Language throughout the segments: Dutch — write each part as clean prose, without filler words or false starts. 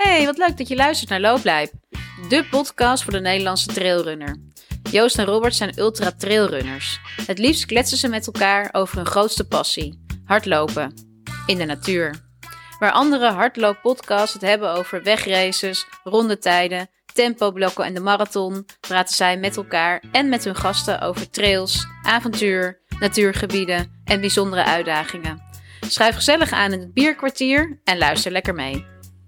Hey, wat leuk dat je luistert naar Looplijp, de podcast voor de Nederlandse trailrunner. Joost en Robert zijn ultra-trailrunners. Het liefst kletsen ze met elkaar over hun grootste passie, hardlopen, in de natuur. Waar andere hardlooppodcasts het hebben over wegraces, rondetijden, tempoblokken en de marathon, praten zij met elkaar en met hun gasten over trails, avontuur, natuurgebieden en bijzondere uitdagingen. Schuif gezellig aan in het bierkwartier en luister lekker mee.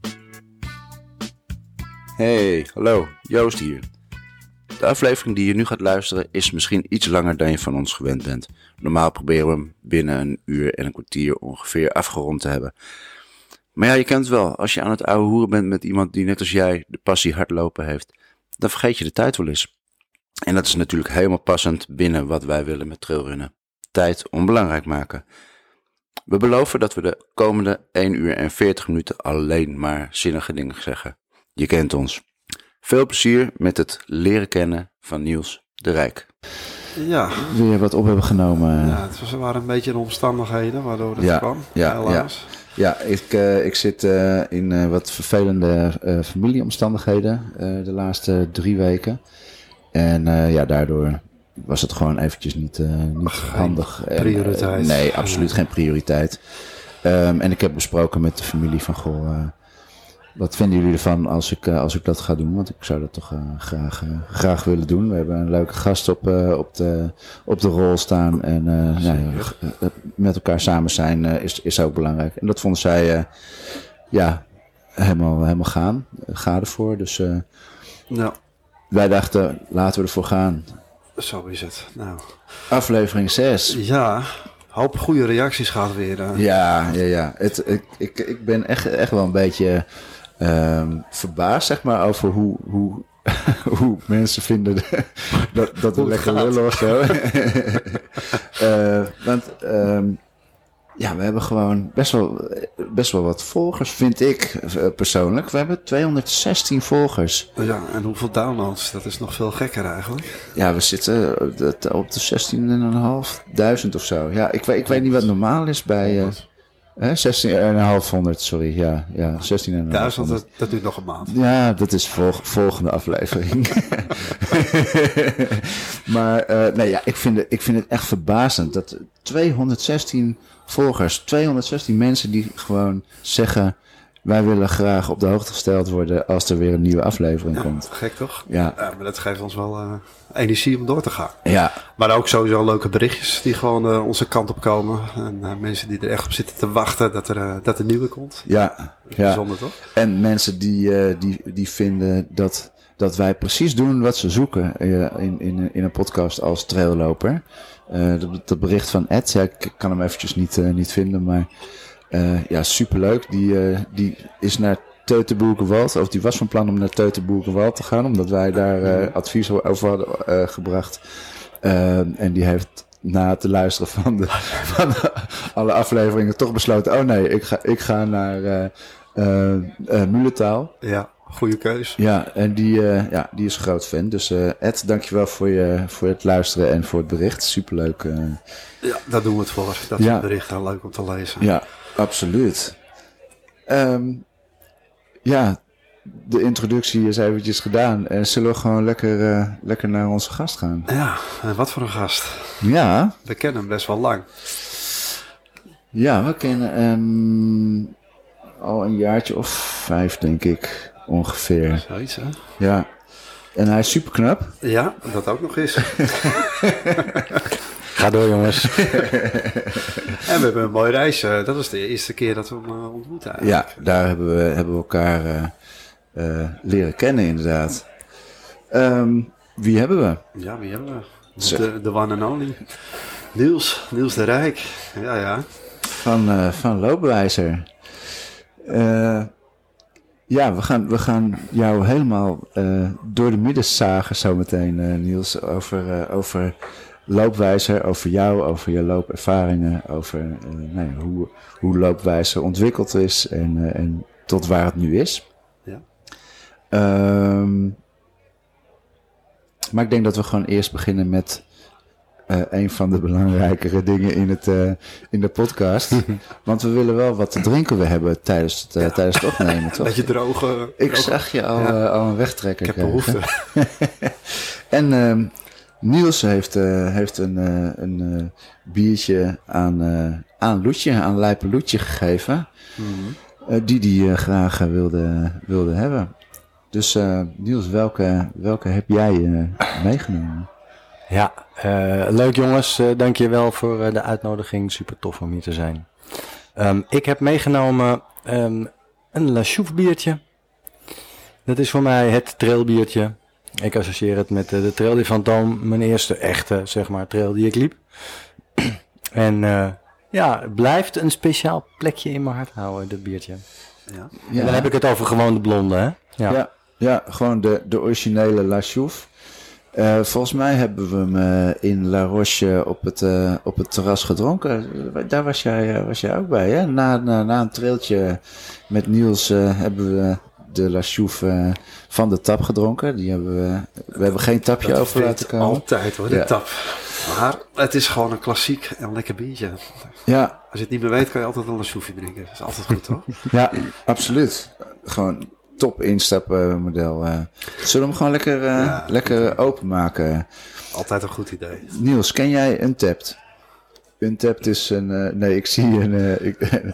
Hey, hallo, Joost hier. De aflevering die je nu gaat luisteren is misschien iets langer dan je van ons gewend bent. Normaal proberen we hem binnen een uur en een kwartier ongeveer afgerond te hebben. Maar ja, je kent het wel, als je aan het ouwe hoeren bent met iemand die net als jij de passie hardlopen heeft, dan vergeet je de tijd wel eens. En dat is natuurlijk helemaal passend binnen wat wij willen met trailrunnen. Tijd onbelangrijk maken. We beloven dat we de komende 1 uur en 40 minuten alleen maar zinnige dingen zeggen. Je kent ons. Veel plezier met het leren kennen van Niels de Rijk. Ja. Weer wat op hebben genomen. Ja, het waren een beetje de omstandigheden waardoor het kwam. Helaas. Ja, ik zit in wat vervelende familieomstandigheden de laatste 3 weken. En daardoor was het gewoon eventjes niet handig. Prioriteit. Nee, absoluut geen prioriteit. En ik heb besproken met de familie van, wat vinden jullie ervan als ik dat ga doen? Want ik zou dat toch graag willen doen. We hebben een leuke gast op de rol staan. En met elkaar samen zijn is ook belangrijk. En dat vonden zij helemaal ga ervoor. Dus wij dachten, laten we ervoor gaan. Zo is het. Nou. Aflevering 6. Ja, hoop goede reacties gaat weer. Ja. Ik ben echt wel een beetje verbaasd, zeg maar, over hoe mensen vinden dat we lekker lullen of zo. Want we hebben gewoon best wel wat volgers, vind ik persoonlijk. We hebben 216 volgers. Ja, en hoeveel downloads? Dat is nog veel gekker eigenlijk. Ja, we zitten op de 16.500 of zo. Ja, ik weet niet wat normaal is bij 16.500, sorry. Ja, 16.500. Dat duurt nog een maand. Ja, dat is volgende aflevering. Maar ik vind het echt verbazend dat 216 volgers, 216 mensen die gewoon zeggen, wij willen graag op de hoogte gesteld worden als er weer een nieuwe aflevering komt. Gek toch? Ja. Maar dat geeft ons wel energie om door te gaan. Ja. Maar ook sowieso leuke berichtjes die gewoon onze kant op komen. En mensen die er echt op zitten te wachten dat er nieuwe komt. Ja. Bijzonder toch? En mensen die vinden dat wij precies doen wat ze zoeken in een podcast als trailloper. Dat bericht van Ed, ik kan hem eventjes niet vinden, maar superleuk. Die is naar Teutoburgerwald, of die was van plan om naar Teutoburgerwald te gaan, omdat wij daar advies over hadden gebracht. En die heeft na het luisteren van alle afleveringen toch besloten, oh nee, ik ga naar Muletaal. Ja. Goeie keus. Ja, en die is een groot fan. Dus Ed, dankjewel voor het luisteren en voor het bericht. Superleuk. Ja, daar doen we het voor. Dat soort berichten leuk om te lezen. Ja, absoluut. De introductie is eventjes gedaan. En zullen we gewoon lekker naar onze gast gaan? Ja, en wat voor een gast. Ja. We kennen hem best wel lang. Ja, we kennen hem al een jaartje of 5, denk ik. Ongeveer. Zoiets, hè? Ja. En hij is super knap. Ja, dat ook nog eens. Ga door, jongens. En we hebben een mooie reis. Dat was de eerste keer dat we hem ontmoeten eigenlijk. Ja, daar hebben we elkaar leren kennen inderdaad. Wie hebben we? Ja, wie hebben we? De one and only. Niels de Rijk. Ja. Van Loopwijzer. We gaan jou helemaal door de midden zagen zometeen, Niels, over Loopwijzer, over jou, over je loopervaringen, over hoe Loopwijzer ontwikkeld is en tot waar het nu is. Ja. Maar ik denk dat we gewoon eerst beginnen met een van de belangrijkere dingen in de podcast. Want we willen wel wat te drinken hebben tijdens het opnemen, toch? Beetje droog. Ik zag je al een wegtrekker. Ik heb behoefte. En Niels heeft een biertje aan Loetje, aan Lijpe Loetje gegeven. Mm-hmm. Die hij graag wilde hebben. Dus Niels, welke heb jij meegenomen? Ja, leuk jongens. Dank je wel voor de uitnodiging. Super tof om hier te zijn. Ik heb meegenomen een La Chouffe biertje. Dat is voor mij het trailbiertje. Ik associeer het met de Trail du Fantôme. Mijn eerste echte, trail die ik liep. En het blijft een speciaal plekje in mijn hart houden, dit biertje. Ja. En dan heb ik het over gewoon de blonde, hè? Ja, gewoon de originele La Chouffe. Volgens mij hebben we hem in La Roche op het terras gedronken. Daar was jij ook bij, hè? Na een trailtje met Niels hebben we de La Chouffe van de tap gedronken. We hebben geen tapje over laten komen. Altijd hoor, de tap. Maar het is gewoon een klassiek en lekker biertje. Ja. Als je het niet meer weet, kan je altijd een La Chouffe drinken. Dat is altijd goed, toch? Ja, absoluut. Gewoon top instapmodel. Zullen we hem gewoon lekker openmaken? Altijd een goed idee. Niels, ken jij Untappd? Untappd is een... nee, ik zie een...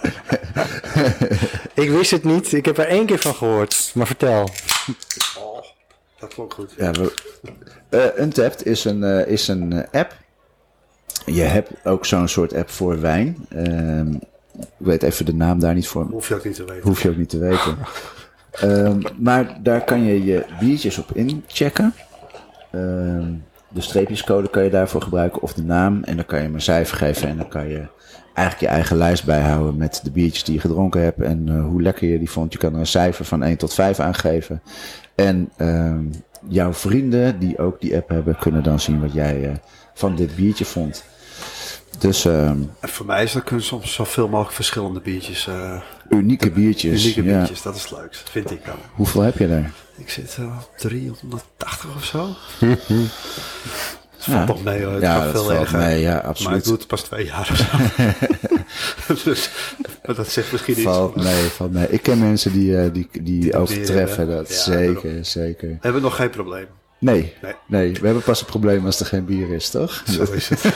Ik wist het niet. Ik heb er 1 keer van gehoord. Maar vertel. Oh, dat klonk goed. Ja, Untappd is een app. Je hebt ook zo'n soort app voor wijn. Ik weet even de naam daar niet voor. Hoef je ook niet te weten. Maar daar kan je biertjes op inchecken. De streepjescode kan je daarvoor gebruiken of de naam. En dan kan je hem een cijfer geven. En dan kan je eigenlijk je eigen lijst bijhouden met de biertjes die je gedronken hebt. En hoe lekker je die vond. Je kan er een cijfer van 1 tot 5 aangeven. En jouw vrienden die ook die app hebben kunnen dan zien wat jij van dit biertje vond. Dus, en voor mij is dat kun je soms zoveel mogelijk verschillende biertjes. Unieke biertjes, dat is het leukst, vind ik dan. Hoeveel heb je daar? Ik zit op 380 of zo. Het valt toch mee hoor, het gaat veel erger. Mee, ja, absoluut. Maar ik doe het pas 2 jaar of zo. Dus dat zegt misschien iets. Valt mee. Ik ken mensen die overtreffen dat, zeker. Hebben we nog geen probleem? Nee, we hebben pas een probleem als er geen bier is, toch? Zo is het.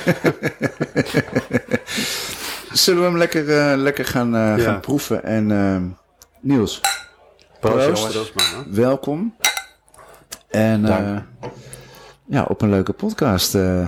Zullen we hem lekker gaan proeven? En Niels, proost. Welkom. En op een leuke podcast.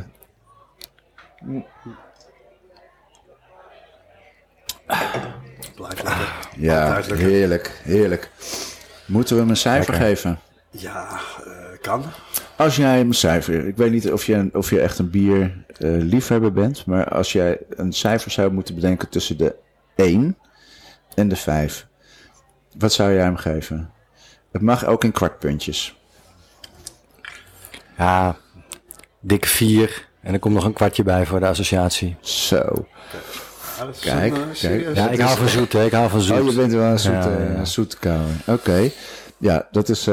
Blijf lekker. Ja, heerlijk. Moeten we hem een cijfer geven? Ja, kan. Als jij een cijfer... Ik weet niet of je echt een bier liefhebber bent. Maar als jij een cijfer zou moeten bedenken tussen de 1 en de 5. Wat zou jij hem geven? Het mag ook in kwartpuntjes. Ja, dik 4. En er komt nog een kwartje bij voor de associatie. Zo. Kijk. Ja, ik hou van zoet, hè. Ik hou van zoet. Oh, je bent wel een zoete kouwer. Oké. Ja, dat is...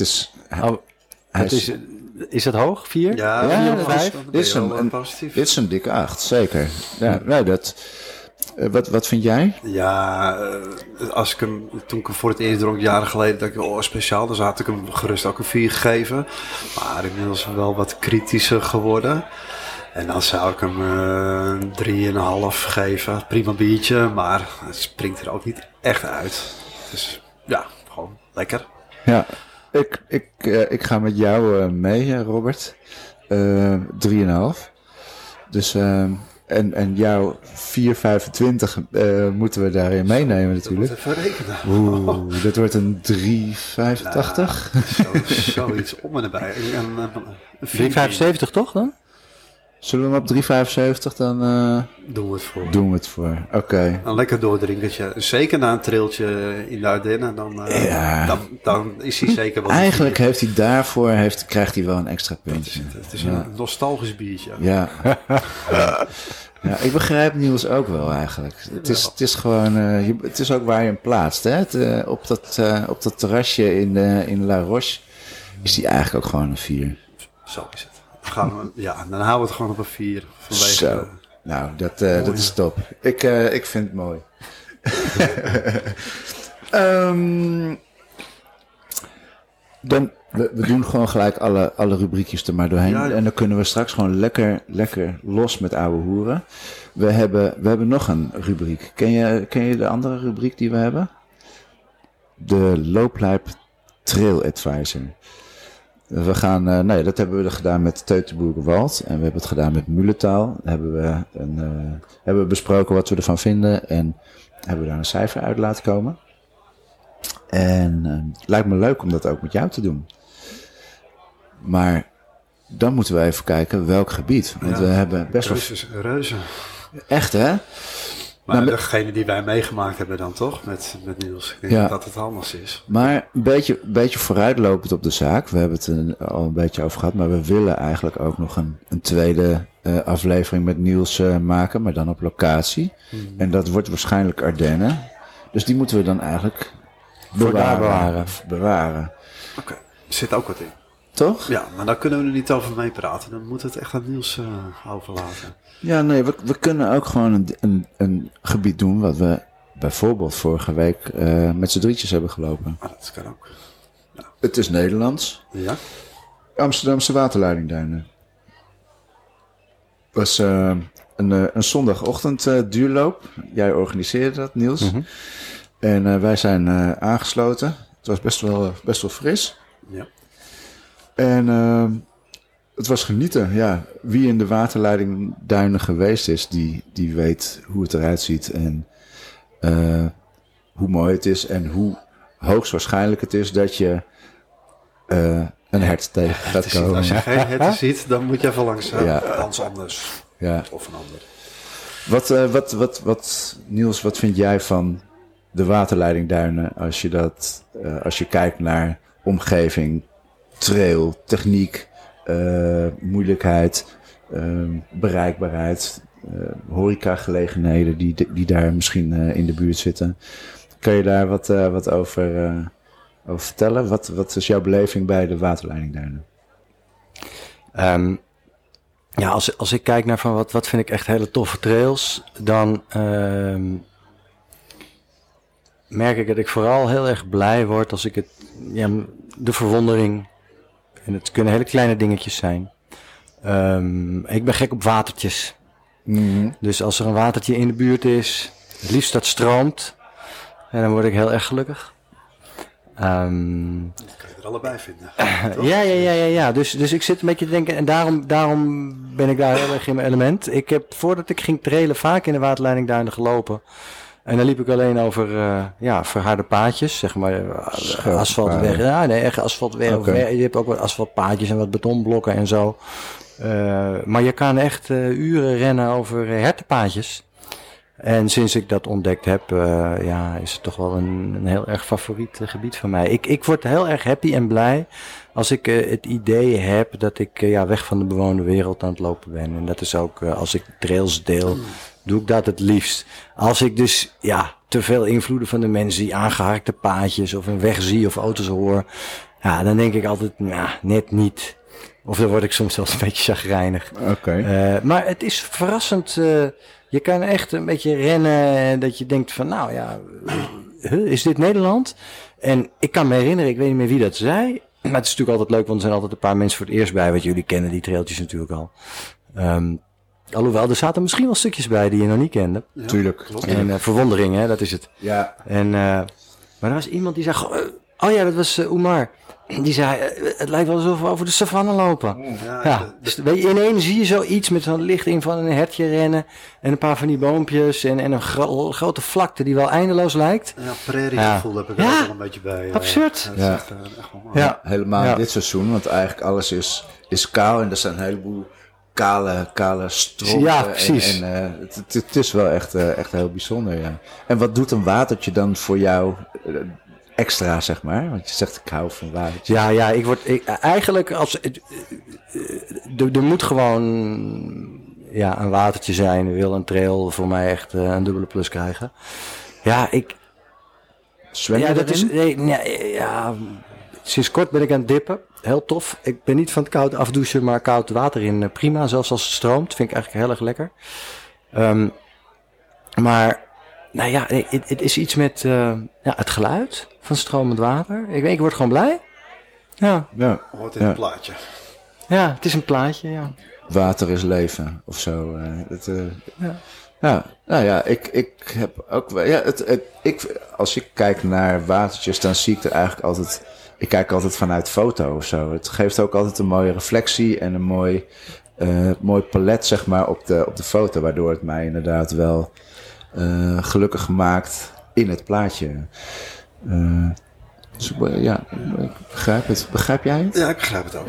Is dat hoog? 4? Ja, 4 of 5? Dit is een dikke 8, zeker. Ja, wat vind jij? Ja, toen ik hem voor het eerst dronk, jaren geleden, dacht ik, speciaal. Dus had ik hem gerust ook een 4 gegeven. Maar inmiddels wel wat kritischer geworden. En dan zou ik hem 3,5 geven. Prima biertje, maar het springt er ook niet echt uit. Dus ja, gewoon lekker. Ja, ik ga met jou mee, Robert. 3,5. Dus, en jouw 4,25 moeten we daarin meenemen natuurlijk. Dat moet even rekenen. Dat wordt een 3,85. Zoiets om en erbij. 3,75 toch dan? Zullen we hem op 3,75 dan... Doen we het voor. Oké. Een lekker doordrinkertje. Zeker na een trailtje in de Ardennen. Dan is hij zeker wel... Eigenlijk heeft hij daarvoor... krijgt hij wel een extra puntje. Het is een nostalgisch biertje. Ja. Ja, ik begrijp Niels ook wel eigenlijk. Het is gewoon... het is ook waar je hem plaatst. Hè? Op dat terrasje in La Roche is hij eigenlijk ook gewoon een 4. Zo is het. dan houden we het gewoon op een 4. Vanwege, Zo. Nou, dat is top. Ik vind het mooi. We doen gewoon gelijk alle rubriekjes er maar doorheen. Ja. En dan kunnen we straks gewoon lekker los met ouwe hoeren. We hebben nog een rubriek. Ken je de andere rubriek die we hebben? De Looplijp Trail Advisor. We gaan, dat hebben we gedaan met Teutoburgerwald. En we hebben het gedaan met Muletaal. Hebben we besproken wat we ervan vinden. En hebben we daar een cijfer uit laten komen. En het lijkt me leuk om dat ook met jou te doen. Maar dan moeten we even kijken welk gebied. Want we hebben best wel... Reuzen. Echt, hè? Maar degene die wij meegemaakt hebben dan toch? Met Niels. Ik denk dat het anders is. Maar een beetje vooruitlopend op de zaak. We hebben het er al een beetje over gehad. Maar we willen eigenlijk ook nog een tweede aflevering met Niels maken. Maar dan op locatie. En dat wordt waarschijnlijk Ardennen. Dus die moeten we dan eigenlijk bewaren. Oké, er zit ook wat in. Toch? Ja, maar daar kunnen we er niet over meepraten. Dan moet het echt aan Niels overlaten. Ja, nee, we kunnen ook gewoon een gebied doen wat we bijvoorbeeld vorige week met z'n drietjes hebben gelopen. Dat kan ook. Ja. Het is Nederlands. Ja. Amsterdamse waterleidingduinen. Het was een zondagochtend duurloop. Jij organiseerde dat, Niels. Mm-hmm. En wij zijn aangesloten. Het was best wel fris. Ja. En het was genieten. Ja, wie in de waterleidingduinen geweest is, die weet hoe het eruit ziet. En hoe mooi het is. En hoe hoogstwaarschijnlijk het is dat je een hert tegen gaat komen. Als je geen herten ziet, dan moet je even langs anders. Ja. Of een ander. Wat Niels, wat vind jij van de waterleidingduinen als je kijkt naar omgeving, trail, techniek, moeilijkheid, bereikbaarheid, horecagelegenheden die daar misschien in de buurt zitten? Kan je daar wat over vertellen? Wat is jouw beleving bij de waterleidingduinen? Als ik kijk naar van wat vind ik echt hele toffe trails, dan merk ik dat ik vooral heel erg blij word als ik de verwondering, en het kunnen hele kleine dingetjes zijn. Ik ben gek op watertjes. Mm-hmm. Dus als er een watertje in de buurt is, het liefst dat stroomt, en dan word ik heel erg gelukkig. Dat kan je er allebei vinden. Ja. Dus ik zit een beetje te denken, en daarom ben ik daar heel erg in mijn element. Ik heb, voordat ik ging trailen, vaak in de waterleidingduinen gelopen. En dan liep ik alleen over verharde paadjes, zeg maar, asfaltweg. Ja, nee, echt asfaltweg. Okay. Je hebt ook wat asfaltpaadjes en wat betonblokken en zo. Maar je kan echt uren rennen over hertenpaadjes. En sinds ik dat ontdekt heb, is het toch wel een heel erg favoriet gebied van mij. Ik word heel erg happy en blij als ik het idee heb dat ik weg van de bewoonde wereld aan het lopen ben. En dat is ook, als ik trails deel, doe ik dat het liefst. Als ik dus te veel invloeden van de mensen zie, aangeharkte paadjes of een weg zie of auto's hoor, dan denk ik altijd, net niet. Of dan word ik soms zelfs een beetje chagrijnig. Okay. Maar het is verrassend. Je kan echt een beetje rennen dat je denkt van, is dit Nederland? En ik kan me herinneren, ik weet niet meer wie dat zei. Maar het is natuurlijk altijd leuk, want er zijn altijd een paar mensen voor het eerst bij. Wat jullie kennen, die trailtjes natuurlijk al. Alhoewel, er zaten misschien wel stukjes bij die je nog niet kende. Ja, tuurlijk. Klopt. En verwondering, hè, dat is het. Ja. En, maar er was iemand die zei, dat was Oemar. Die zei, het lijkt wel alsof we over de savanne lopen. Dus ineens zie je zoiets met zo'n lichting van een hertje rennen. En een paar van die boompjes. En een grote vlakte die wel eindeloos lijkt. Ja, prairiegevoel heb ik er ook wel een beetje bij. Absurd. Dat is echt wel mooi. Ja, helemaal in dit seizoen. Want eigenlijk alles is kaal. En er zijn een heleboel kale strompen. Ja, precies. En het is wel echt heel bijzonder, ja. En wat doet een watertje dan voor jou extra, zeg maar? Want je zegt, ik hou van watertje. Eigenlijk, er moet gewoon een watertje zijn. Wil een trail voor mij echt een dubbele plus krijgen. Zwemmen dat is... sinds kort ben ik aan het dippen. Heel tof. Ik ben niet van het koud afdouchen, maar koud water in prima. Zelfs als het stroomt. Vind ik eigenlijk heel erg lekker. Maar, nou ja, het is iets met het geluid van stromend water. Ik word gewoon blij. Ja. Hoort in het plaatje. Ja, het is een plaatje, ja. Water is leven, of zo. Ik heb ook wel... Ja, als ik kijk naar watertjes, dan zie ik er eigenlijk altijd... Ik kijk altijd vanuit foto of zo. Het geeft ook altijd een mooie reflectie en een mooi palet, zeg maar, op de foto. Waardoor het mij inderdaad wel gelukkig maakt in het plaatje. Dus ik begrijp het. Begrijp jij het? Ja, ik begrijp het ook.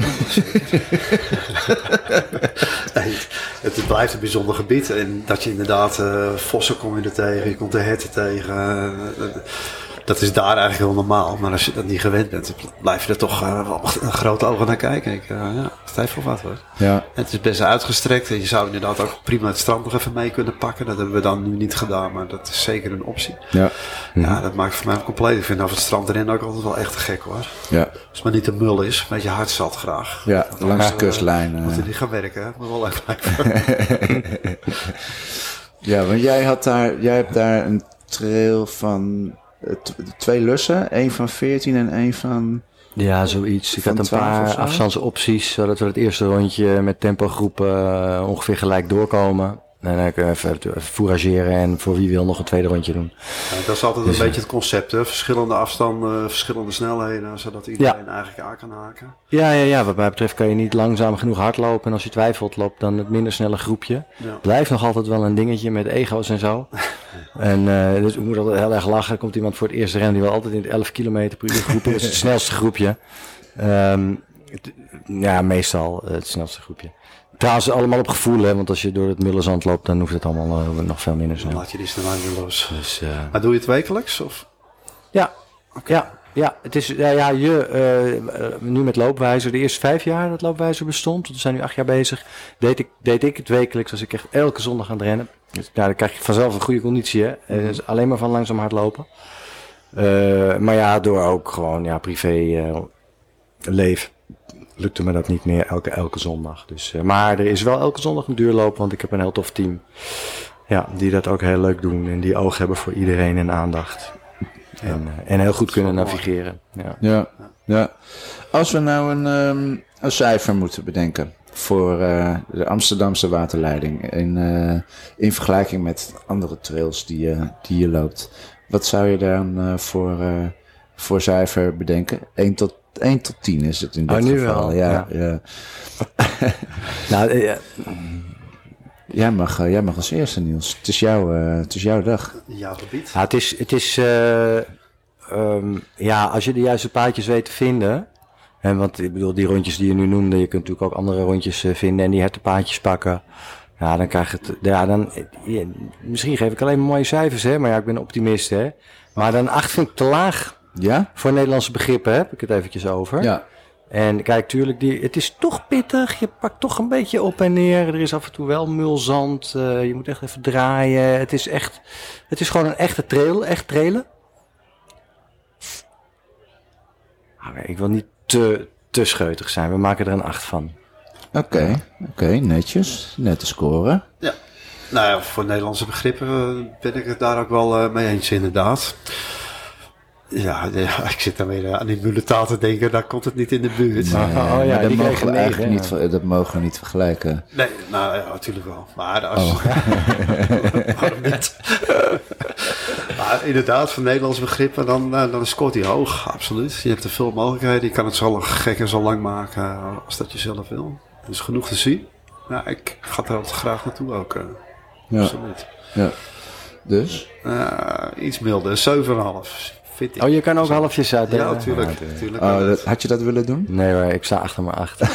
Nee, het blijft een bijzonder gebied. En dat je inderdaad vossen kom je er tegen, je komt de herten tegen. Dat is daar eigenlijk heel normaal. Maar als je dat niet gewend bent, blijf je er toch grote ogen naar kijken. Het is tijd voor wat hoor. Ja. En het is best uitgestrekt. En je zou inderdaad ook prima het strand nog even mee kunnen pakken. Dat hebben we dan nu niet gedaan, maar dat is zeker een optie. Ja. Ja, dat maakt voor mij compleet. Ik vind over het strand erin ook altijd wel echt te gek hoor. Ja. Als het maar niet te mul is, een beetje hardzat graag. Ja, langs de kustlijn. Moet je niet gaan werken, hè? Moet wel leuk blijven. Ja, want jij hebt daar een trail van 2 lussen. 1 van 14 en 1 van... Ja, zoiets. Ik had een paar afstandsopties, zodat we het eerste rondje met tempogroepen ongeveer gelijk doorkomen. En dan kun je even fourageren en voor wie wil nog een tweede rondje doen. Ja, dat is altijd een beetje het concept, hè? Verschillende afstanden, verschillende snelheden, zodat iedereen eigenlijk aan kan haken. Ja, wat mij betreft kan je niet langzaam genoeg hardlopen. En als je twijfelt, loopt dan het minder snelle groepje. Ja. Blijft nog altijd wel een dingetje met ego's en zo. En dus ik moet altijd heel erg lachen. Er komt iemand voor het eerste rennen die wel altijd in het 11 km per uur groep is. Dat is het snelste groepje. Meestal het snelste groepje. Trouwens, allemaal op gevoel, hè, want als je door het mullenzand loopt, dan hoeft het allemaal nog veel minder snel. Dan laat je die snelheid weer los. Dus, maar doe je het wekelijks? Of? Ja, okay. Ja, het is, nu met loopwijzer, de eerste 5 jaar dat loopwijzer bestond, we zijn nu 8 jaar bezig, deed ik het wekelijks, als ik echt elke zondag aan het rennen. Dus, dan krijg je vanzelf een goede conditie, hè. Dus alleen maar van langzaam hardlopen. Maar ja, door ook gewoon privé leven. Lukte me dat niet meer elke zondag. Dus, maar er is wel elke zondag een duurloop, want ik heb een heel tof team. Ja, die dat ook heel leuk doen en die oog hebben voor iedereen en aandacht. En heel goed kunnen navigeren. Ja. Als we nou een cijfer moeten bedenken voor de Amsterdamse waterleiding in vergelijking met andere trails die je loopt. Wat zou je dan voor cijfer bedenken? 1 tot 10 is het in dit geval. Wel. Ja. Nou, Jij mag als eerste, Niels. Het is jouw dag. Jouw gebied. Ja, het is als je de juiste paadjes weet te vinden. En want ik bedoel, die rondjes die je nu noemde, je kunt natuurlijk ook andere rondjes vinden en die hertenpaadjes pakken. Ja, dan krijg je het. Ja, misschien geef ik alleen maar mooie cijfers, hè? Maar ja, ik ben optimist, hè? Maar dan 8 vind ik te laag. Ja? Voor Nederlandse begrippen heb ik het eventjes over. Ja. En kijk, tuurlijk, het is toch pittig. Je pakt toch een beetje op en neer. Er is af en toe wel mulzand. Je moet echt even draaien. Het is gewoon een echte trail. Echt trailen. Ik wil niet te scheutig zijn. We maken er een 8 van. Oké, netjes. Nette score. Ja. Nou ja, voor Nederlandse begrippen ben ik het daar ook wel mee eens inderdaad. Ja, ik zit dan weer aan die muletaal te denken, daar komt het niet in de buurt. Dat mogen we niet vergelijken. Nee, nou ja, natuurlijk wel. Maar waarom niet? Maar inderdaad, voor Nederlandse begrippen, dan scoort hij hoog, absoluut. Je hebt er veel mogelijkheden, je kan het zo gek en zo lang maken als dat je zelf wil. Er is genoeg te zien. Ja, ik ga er altijd graag naartoe ook. Absoluut. Ja. Dus? Iets milder, 7,5. Oh, je kan ook halfjes uit. Ja, natuurlijk. Had je dat willen doen? Nee hoor, ik sta achter mijn 8.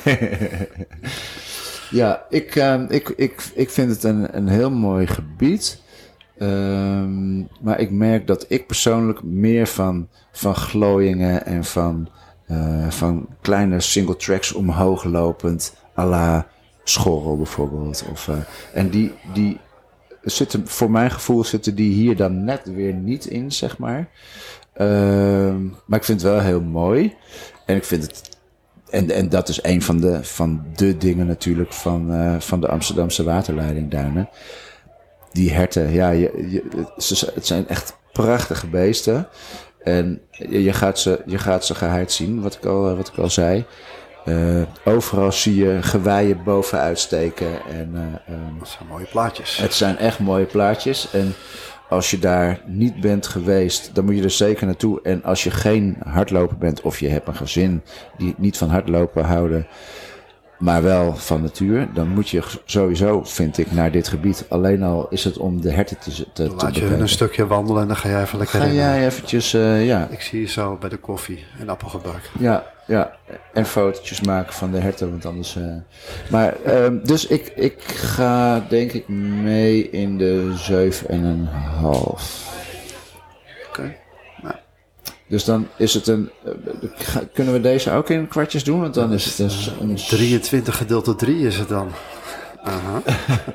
Ja, ik vind het een heel mooi gebied. Maar ik merk dat ik persoonlijk meer van glooiingen en van kleine single tracks omhoog lopend, à la Schorrel bijvoorbeeld. En die zitten, voor mijn gevoel zitten die hier dan net weer niet in, zeg maar. Maar ik vind het wel heel mooi. En ik vind het... En dat is een van de dingen natuurlijk van de Amsterdamse waterleidingduinen. Die herten, ja, het zijn echt prachtige beesten. En je gaat ze geheid zien, wat ik al zei. Overal zie je geweien bovenuit steken. Dat zijn mooie plaatjes. Het zijn echt mooie plaatjes. En als je daar niet bent geweest, dan moet je er zeker naartoe. En als je geen hardloper bent of je hebt een gezin die niet van hardlopen houden, maar wel van natuur, dan moet je sowieso, vind ik, naar dit gebied. Alleen al is het om de herten te Laat je een stukje wandelen en dan ga jij even lekker rennen. Ga jij eventjes, ja. Ik zie je zo bij de koffie en appelgebak. Ja. En fotootjes maken van de herten, want anders... dus ik ga denk ik mee in de 7,5. Oké. Nou. Dus dan is het kunnen we deze ook in kwartjes doen? Want dan is het een 23 gedeeld door 3 is het dan. Aha.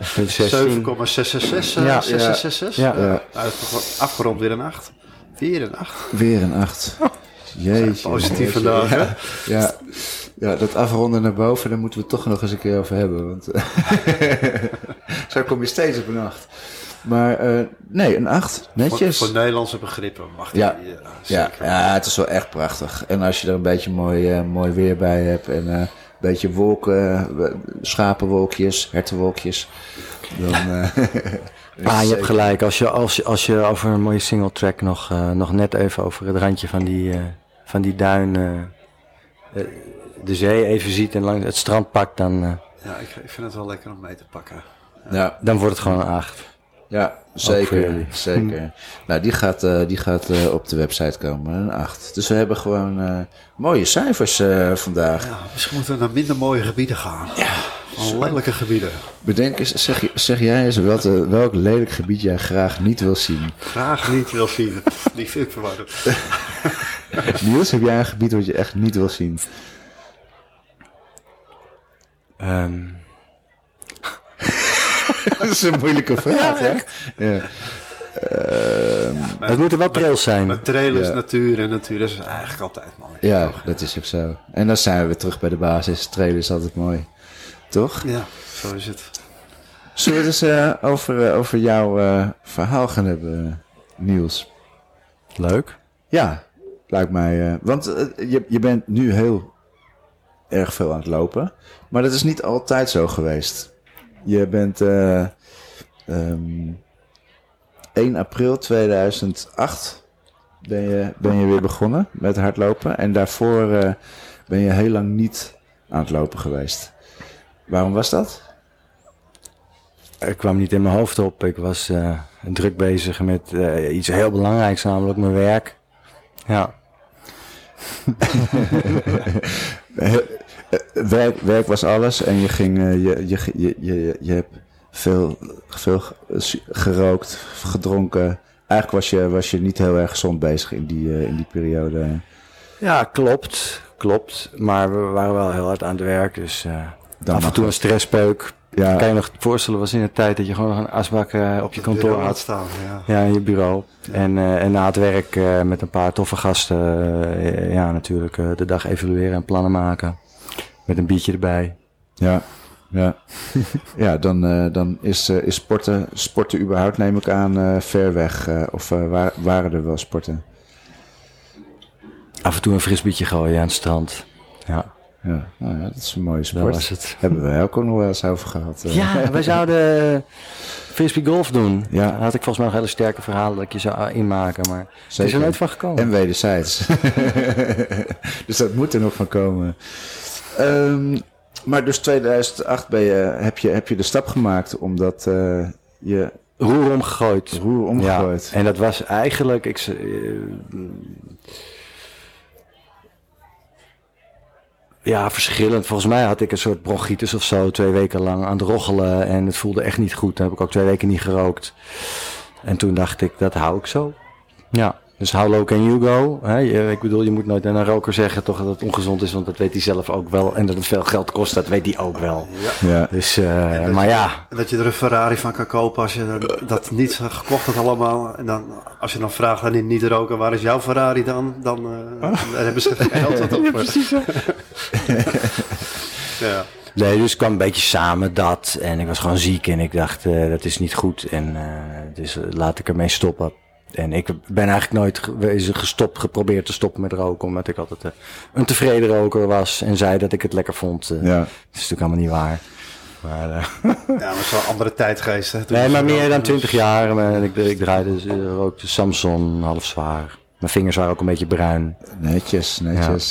7,666. Ja. 666. Ja. Nou, dat is toch afgerond weer een 8. Weer een 8. Jeetje. Positief vandaag, hè? Ja, dat afronden naar boven, daar moeten we het toch nog eens een keer over hebben. Want zo kom je steeds op een 8. Maar nee, een 8. Netjes. Voor Nederlandse begrippen mag Ja, zeker. Ja, het is wel echt prachtig. En als je er een beetje mooi weer bij hebt en een beetje wolken, schapenwolkjes, hertenwolkjes, dan... Je hebt gelijk. Als je over een mooie single track nog net even over het randje van die duin de zee even ziet en langs het strand pakt, dan... Ja, ik vind het wel lekker om mee te pakken. Ja. Dan wordt het gewoon een 8. Ja, zeker. Nou, die gaat op de website komen, een 8. Dus we hebben gewoon mooie cijfers vandaag. Ja, misschien moeten we naar minder mooie gebieden gaan. Ja. Lelijke gebieden. Bedenk eens, zeg jij eens welk lelijk gebied jij graag niet wil zien? Graag niet wil zien. Die vind ik verwarrend. Niels, heb jij een gebied wat je echt niet wil zien? Dat is een moeilijke vraag, hè? Ja. Het moeten wel trails zijn. Maar trail is natuur en natuur is eigenlijk altijd mooi. Ja, dat is ook zo. En dan zijn we weer terug bij de basis. Trail is altijd mooi. Toch? Ja, zo is het. Zullen we het eens over jouw verhaal gaan hebben, Niels? Leuk. Ja, lijkt mij. Want je bent nu heel erg veel aan het lopen. Maar dat is niet altijd zo geweest. Je bent 1 april 2008 ben je weer begonnen met hardlopen. En daarvoor ben je heel lang niet aan het lopen geweest. Waarom was dat? Ik kwam niet in mijn hoofd op. Ik was druk bezig met iets heel belangrijks, namelijk mijn werk. Ja. Werk was alles en je ging, je hebt veel gerookt, gedronken. Eigenlijk was je niet heel erg gezond bezig in die periode. Ja, klopt. Maar we waren wel heel hard aan het werk, dus af en toe een stresspeuk. Ja. Kan je nog voorstellen, was in de tijd dat je gewoon nog een asbak op je kantoor had staan. Ja, in je bureau. Ja. En na het werk met een paar toffe gasten, natuurlijk de dag evalueren en plannen maken. Met een biertje erbij. Ja. Ja, dan is sporten überhaupt, neem ik aan, ver weg. Of waren er wel sporten? Af en toe een frisbeetje gooien aan het strand. Ja. Ja, nou ja, dat is een mooie sport. Dat was het. Hebben we ook nog wel eens over gehad. Ja, wij zouden frisbee golf doen. Ja. Daar had ik volgens mij nog hele sterke verhalen dat ik je zou inmaken, maar het is er nooit van gekomen. En wederzijds. Dus dat moet er nog van komen. Maar dus 2008 heb je de stap gemaakt omdat je... Roer omgegooid. Ja, en dat was eigenlijk... Ja, verschillend. Volgens mij had ik een soort bronchitis of zo 2 weken lang aan het roggelen. En het voelde echt niet goed. Dan heb ik ook 2 weken niet gerookt. En toen dacht ik, dat hou ik zo. Ja. Dus how low can you go? Ik bedoel, je moet nooit aan een roker zeggen toch dat het ongezond is, want dat weet hij zelf ook wel. En dat het veel geld kost, dat weet hij ook wel. Ja. Dus, maar ja. En dat je er een Ferrari van kan kopen als je dat niet gekocht had allemaal. En dan, als je dan vraagt aan die niet-roker, waar is jouw Ferrari dan? Dan hebben ze geen geld wat op. Ja, precies. Ja. Nee, dus kwam een beetje samen dat. En ik was gewoon ziek en ik dacht, dat is niet goed. En dus laat ik ermee stoppen. En ik ben eigenlijk nooit geprobeerd te stoppen met roken. Omdat ik altijd een tevreden roker was. En zei dat ik het lekker vond. Dat is natuurlijk helemaal niet waar. Maar, ja, maar zo'n andere tijdgeest. Hè? Nee, maar meer dan 20 jaar. En ik draaide, rookte Samson, half zwaar. Mijn vingers waren ook een beetje bruin. Netjes.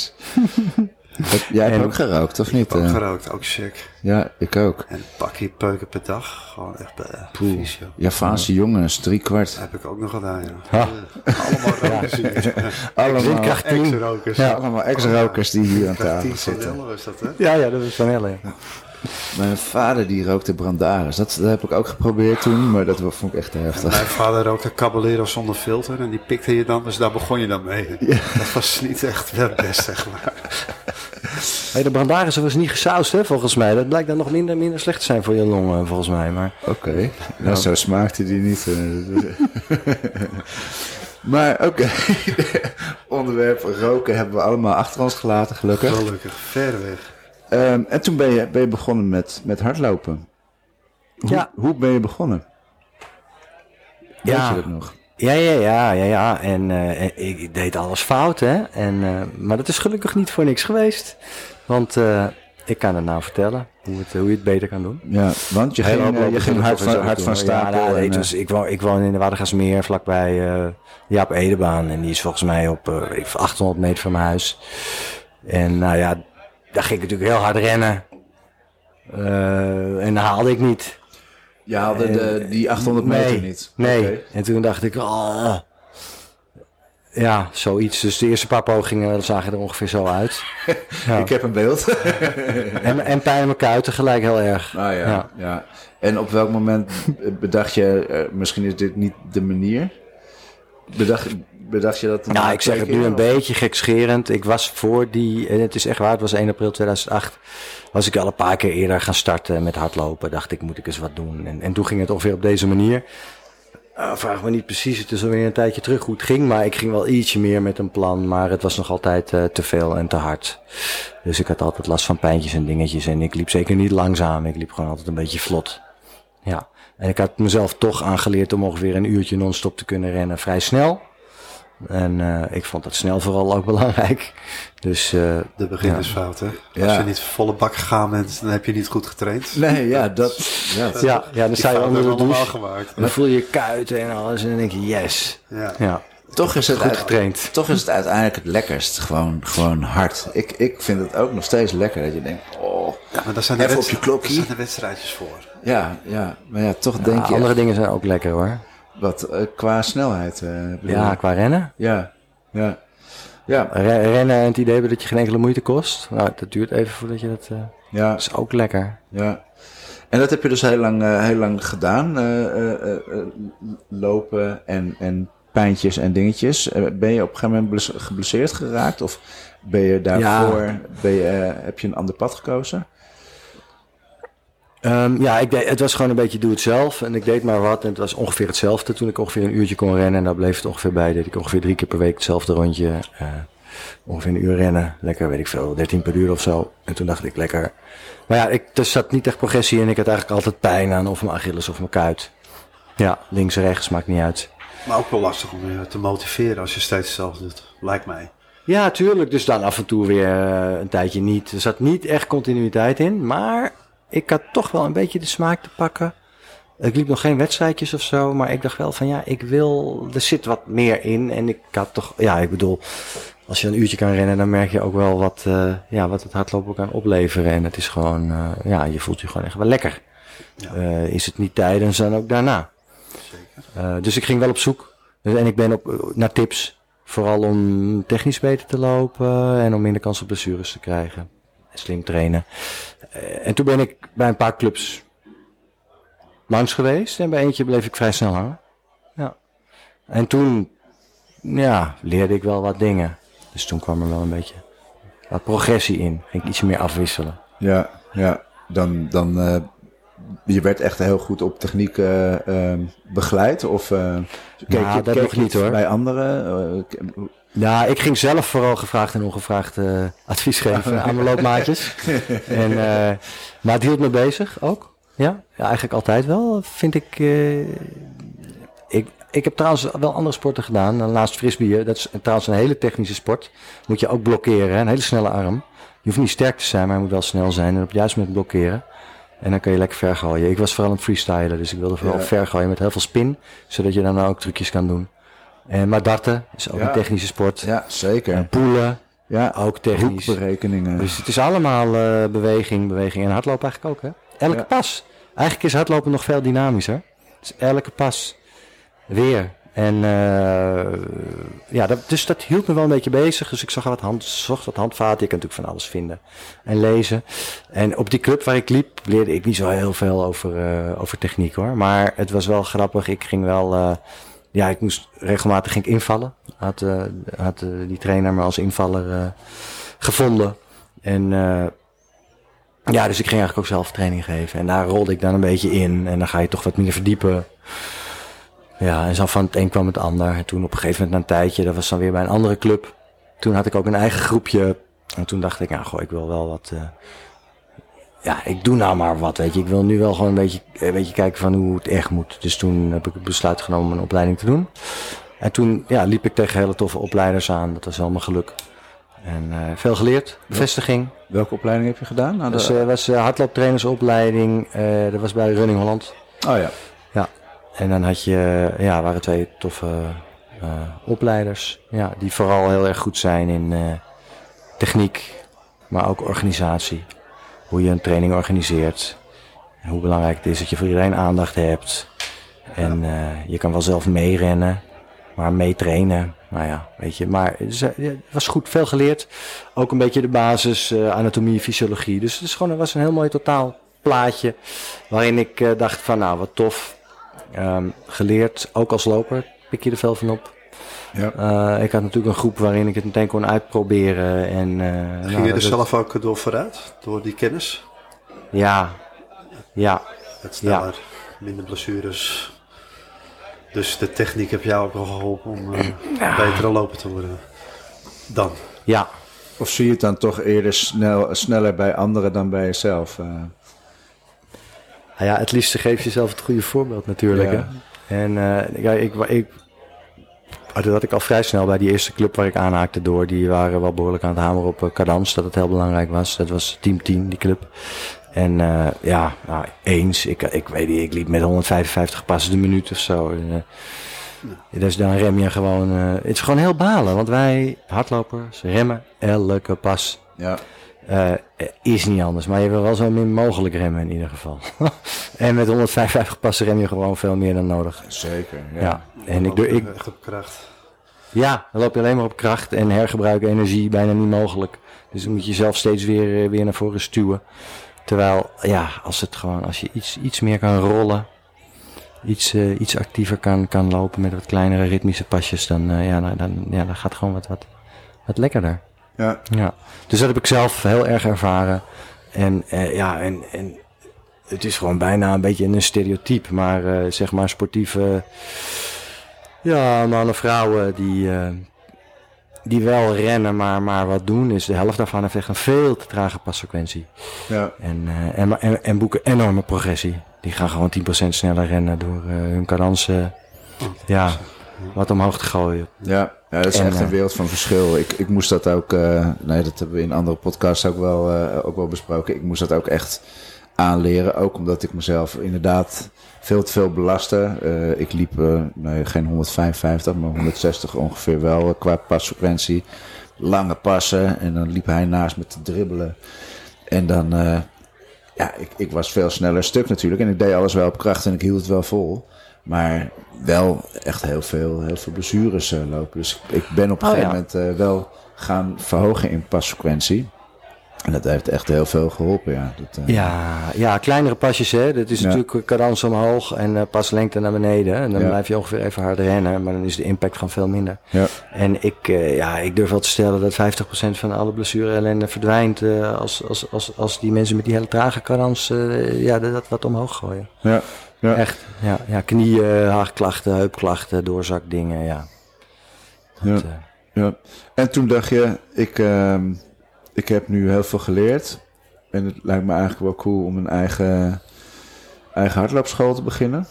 Jij hebt ook gerookt, of niet? Ook gerookt, ook sick. Ja, ik ook. En een pakje peuken per dag. Gewoon echt vies, joh. Javaanse jongens, 3/4. Dat heb ik ook nog gedaan, ja. Allemaal rokers hier. Allemaal ex-rokers. Ja, allemaal ex-rokers die hier aan tafel zitten. Was dat, hè? Ja, dat was Van Helle. Ja. Mijn vader die rookte Brandaris. Dat heb ik ook geprobeerd toen, maar dat vond ik echt te heftig. Mijn vader rookte Caballero zonder filter en die pikte je dan, dus daar begon je dan mee. Ja. Dat was niet echt het best, zeg maar. Hey, de Brandaris was niet gesausd, hè, volgens mij. Dat blijkt dan nog minder slecht te zijn voor je longen, volgens mij. Maar... Oké. Nou, zo smaakte die niet. Maar oké. Onderwerp roken hebben we allemaal achter ons gelaten, gelukkig. Gelukkig, ver weg. En toen ben je begonnen met hardlopen. Hoe ben je begonnen? Weet je dat nog? Ja. En ik deed alles fout, hè. Maar dat is gelukkig niet voor niks geweest. Want ik kan het nou vertellen hoe je het beter kan doen. Ja, want je ging hard van stapel. Ja, dus ik woon in de Watergasmeer, vlakbij Jaap Edebaan. En die is volgens mij op 800 meter van mijn huis. En nou ja, daar ging ik natuurlijk heel hard rennen. En dat haalde ik niet. Je haalde die 800 meter niet? Nee. Okay. En toen dacht ik, ja, zoiets. Dus de eerste paar pogingen zagen er ongeveer zo uit. Ja. Ik heb een beeld. en pijn in mijn kuiten gelijk heel erg. Ah ja. En op welk moment bedacht je, misschien is dit niet de manier? Bedacht je dat? Nou, ik zeg het nu een beetje gekscherend. Ik was voor en het is echt waar, het was 1 april 2008, was ik al een paar keer eerder gaan starten met hardlopen. Dacht ik, moet ik eens wat doen. En toen ging het ongeveer op deze manier. Vraag me niet precies, het is alweer een tijdje terug hoe het ging, maar ik ging wel ietsje meer met een plan, maar het was nog altijd te veel en te hard. Dus ik had altijd last van pijntjes en dingetjes en ik liep zeker niet langzaam, ik liep gewoon altijd een beetje vlot. Ja, en ik had mezelf toch aangeleerd om ongeveer een uurtje non-stop te kunnen rennen, vrij snel. En ik vond dat snel vooral ook belangrijk. Dus, de beginnersfout, hè? Als je niet volle bak gegaan bent, dan heb je niet goed getraind. Nee, ja, dan sta je onder de douche. Gemaakt, en dan voel je je kuiten en alles. En dan denk je, yes. Ja. Toch is het goed getraind. Toch is het uiteindelijk het lekkerst. Gewoon hard. Ik vind het ook nog steeds lekker dat je denkt, maar daar zijn even op je klokje. Daar zijn de wedstrijdjes voor. Ja. Maar ja, toch denk je... Andere dingen zijn ook lekker, hoor. Wat, qua snelheid? Qua rennen. Ja. Rennen en het idee hebben dat je geen enkele moeite kost. Nou, dat duurt even voordat je dat... Dat is ook lekker. Ja. En dat heb je dus heel lang gedaan. Lopen en pijntjes en dingetjes. Ben je op een gegeven moment geblesseerd geraakt? Of ben je daarvoor... heb je een ander pad gekozen? Het was gewoon een beetje doe het zelf. En ik deed maar wat. En het was ongeveer hetzelfde. Toen ik ongeveer een uurtje kon rennen. En daar bleef het ongeveer bij. Deed ik ongeveer 3 keer per week hetzelfde rondje. Ongeveer een uur rennen. Lekker, weet ik veel, 13 per uur of zo. En toen dacht ik lekker. Maar ja, er zat niet echt progressie in. Ik had eigenlijk altijd pijn aan of mijn Achilles of mijn kuit. Ja, links, rechts, maakt niet uit. Maar ook wel lastig om je te motiveren als je steeds hetzelfde doet. Lijkt mij. Ja, tuurlijk. Dus dan af en toe weer een tijdje niet. Er zat niet echt continuïteit in. Maar... ik had toch wel een beetje de smaak te pakken. Ik liep nog geen wedstrijdjes of zo, maar ik dacht wel van er zit wat meer in. En ik had toch, ik bedoel, als je een uurtje kan rennen, dan merk je ook wel wat het hardlopen kan opleveren. En het is gewoon, je voelt je gewoon echt wel lekker. Ja. Is het niet tijdens, dan ook daarna. Zeker. Dus ik ging wel op zoek. En ik ben naar tips. Vooral om technisch beter te lopen en om minder kans op blessures te krijgen. Slim trainen. En toen ben ik bij een paar clubs langs geweest. En bij eentje bleef ik vrij snel hangen. Ja. En toen leerde ik wel wat dingen. Dus toen kwam er wel een beetje wat progressie in. Ging ik iets meer afwisselen. Ja. Dan je werd echt heel goed op techniek begeleid? Of keek dat nog niet hoor. Bij anderen? Ja, ik ging zelf vooral gevraagd en ongevraagd advies geven aan mijn loopmaatjes. Maar het hield me bezig ook. Ja, eigenlijk altijd wel, vind ik. Ik heb trouwens wel andere sporten gedaan. Naast frisbeeën, dat is trouwens een hele technische sport. Moet je ook blokkeren, hè? Een hele snelle arm. Je hoeft niet sterk te zijn, maar je moet wel snel zijn. En op juist met blokkeren. En dan kan je lekker ver gooien. Ik was vooral aan het freestylen, dus ik wilde vooral ver gooien met heel veel spin. Zodat je dan ook trucjes kan doen. Maar darten is ook een technische sport. Ja, zeker. En poelen, ook technisch. Hoekberekeningen. Dus het is allemaal beweging. En hardlopen eigenlijk ook, hè? Elke pas. Eigenlijk is hardlopen nog veel dynamischer. Dus elke pas. Weer. En dus dat hield me wel een beetje bezig. Dus ik zocht wat handvaten. Je kan natuurlijk van alles vinden. En lezen. En op die club waar ik liep, leerde ik niet zo heel veel over techniek hoor. Maar het was wel grappig. Ik ging wel... ik moest regelmatig invallen. Had die trainer me als invaller gevonden. En dus ik ging eigenlijk ook zelf training geven. En daar rolde ik dan een beetje in. En dan ga je toch wat meer verdiepen. Ja, en zo van het een kwam het ander. En toen op een gegeven moment na een tijdje, dat was dan weer bij een andere club. Toen had ik ook een eigen groepje. En toen dacht ik, ik wil wel wat... ik doe nou maar wat, weet je. Ik wil nu wel gewoon een beetje kijken van hoe het echt moet. Dus toen heb ik het besluit genomen om een opleiding te doen. En toen liep ik tegen hele toffe opleiders aan. Dat was wel mijn geluk. En veel geleerd, bevestiging. Welke opleiding heb je gedaan? Dat was hardlooptrainersopleiding. Dat was bij Running Holland. Oh ja. Ja. En dan waren 2 toffe opleiders. Ja, die vooral heel erg goed zijn in techniek, maar ook organisatie. Hoe je een training organiseert. En hoe belangrijk het is dat je voor iedereen aandacht hebt. En je kan wel zelf meerennen, maar meetrainen. Nou ja, weet je. Maar het was goed, veel geleerd. Ook een beetje de basis, anatomie, fysiologie. Dus het was een heel mooi totaal plaatje. Waarin ik dacht van wat tof. Geleerd, ook als loper, pik je er veel van op. Ja. Ik had natuurlijk een groep waarin ik het meteen kon uitproberen. Ging je er zelf ook door vooruit, door die kennis? Ja. Het sneller, minder blessures. Dus de techniek heb jou ook wel geholpen om betere loper te worden dan? Ja. Of zie je het dan toch eerder sneller bij anderen dan bij jezelf? Het liefst geef je jezelf het goede voorbeeld natuurlijk. Ja. Hè? En dat had ik al vrij snel bij die eerste club waar ik aanhaakte door. Die waren wel behoorlijk aan het hameren op cadans, dat het heel belangrijk was. Dat was Team 10, die club. En eens. Ik weet niet, ik liep met 155 passen de minuut of zo. Dus dan rem je gewoon... het is gewoon heel balen, want wij hardlopers remmen elke pas. Ja. Is niet anders, maar je wil wel zo min mogelijk remmen in ieder geval. En met 155 passen rem je gewoon veel meer dan nodig. Zeker, ja. En ik echt op kracht. Ja, dan loop je alleen maar op kracht en hergebruiken energie bijna niet mogelijk. Dus dan moet je jezelf steeds weer naar voren stuwen. Terwijl, als je iets meer kan rollen, iets actiever kan lopen met wat kleinere ritmische pasjes, dan gaat gewoon wat lekkerder. Ja. Dus dat heb ik zelf heel erg ervaren. En het is gewoon bijna een beetje een stereotype. Maar zeg maar sportieve mannen, vrouwen die wel rennen, maar wat doen. Is de helft daarvan heeft echt een veel te trage passequentie. Ja. En boeken enorme progressie. Die gaan gewoon 10% sneller rennen door hun cadans wat omhoog te gooien. Ja, dat is echt een wereld van verschil. Ik moest dat ook, dat hebben we in andere podcasts ook wel besproken. Ik moest dat ook echt aanleren. Ook omdat ik mezelf inderdaad veel te veel belastte. Ik liep geen 155, maar 160 ongeveer wel qua pasfrequentie. Lange passen en dan liep hij naast me te dribbelen. En dan, ik was veel sneller stuk natuurlijk. En ik deed alles wel op kracht en ik hield het wel vol. Maar wel echt heel veel blessures lopen. Dus ik ben op een gegeven moment wel gaan verhogen in pasfrequentie. En dat heeft echt heel veel geholpen, ja. Ja, kleinere pasjes, hè. Dat is natuurlijk cadans omhoog en paslengte naar beneden. En dan blijf je ongeveer even hard rennen, maar dan is de impact gewoon veel minder. Ja. En ik durf wel te stellen dat 50% van alle blessure-ellende verdwijnt als die mensen met die hele trage cadans dat wat omhoog gooien. Ja. Ja. Echt, ja, knieën, haagklachten, heupklachten, doorzakdingen, ja. Ja. En toen dacht je, ik heb nu heel veel geleerd. En het lijkt me eigenlijk wel cool om een eigen hardloopschool te beginnen.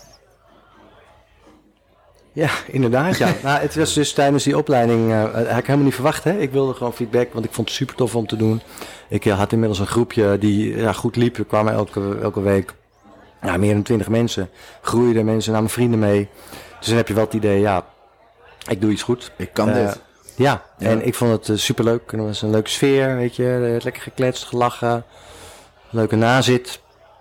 Ja, inderdaad, ja. Nou, het was dus tijdens die opleiding, had ik helemaal niet verwacht, hè. Ik wilde gewoon feedback, want ik vond het super tof om te doen. Ik had inmiddels een groepje die goed liep. We kwamen elke week meer dan 20 mensen. Groeiden mensen, namen vrienden mee. Dus dan heb je wel het idee, ik doe iets goed. Ik kan dit. Ja, en ik vond het superleuk. Het was een leuke sfeer, weet je. Lekker gekletst, gelachen. Leuke nazit.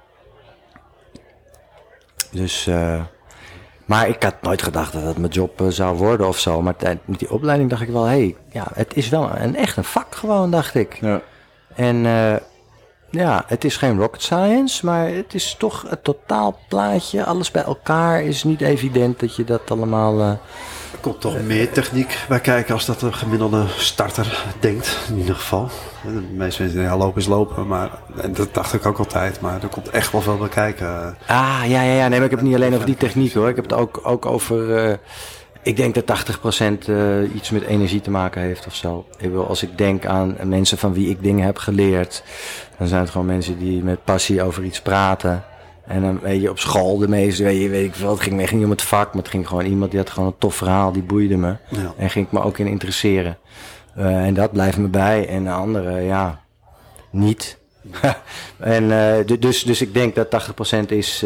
Dus, maar ik had nooit gedacht dat het mijn job zou worden of zo. Maar met die opleiding dacht ik wel, het is wel echt een vak gewoon, dacht ik. Ja. En het is geen rocket science, maar het is toch het totaalplaatje. Alles bij elkaar is niet evident dat je dat allemaal... Er komt toch meer techniek bij kijken als dat een gemiddelde starter denkt, in ieder geval. De meeste mensen denken, lopen is lopen, en dat dacht ik ook altijd, maar er komt echt wel veel bij kijken. Nee, maar ik heb het niet alleen over die techniek hoor. Ik heb het ook over, ik denk dat 80% iets met energie te maken heeft of zo. Als ik denk aan mensen van wie ik dingen heb geleerd, dan zijn het gewoon mensen die met passie over iets praten. En dan weet je, op school de meeste, weet ik veel, het ging niet om het vak, maar het ging gewoon iemand die had gewoon een tof verhaal, die boeide me. Ja. En ging ik me ook in interesseren. En dat blijft me bij. En de andere, niet. En dus ik denk dat 80% is...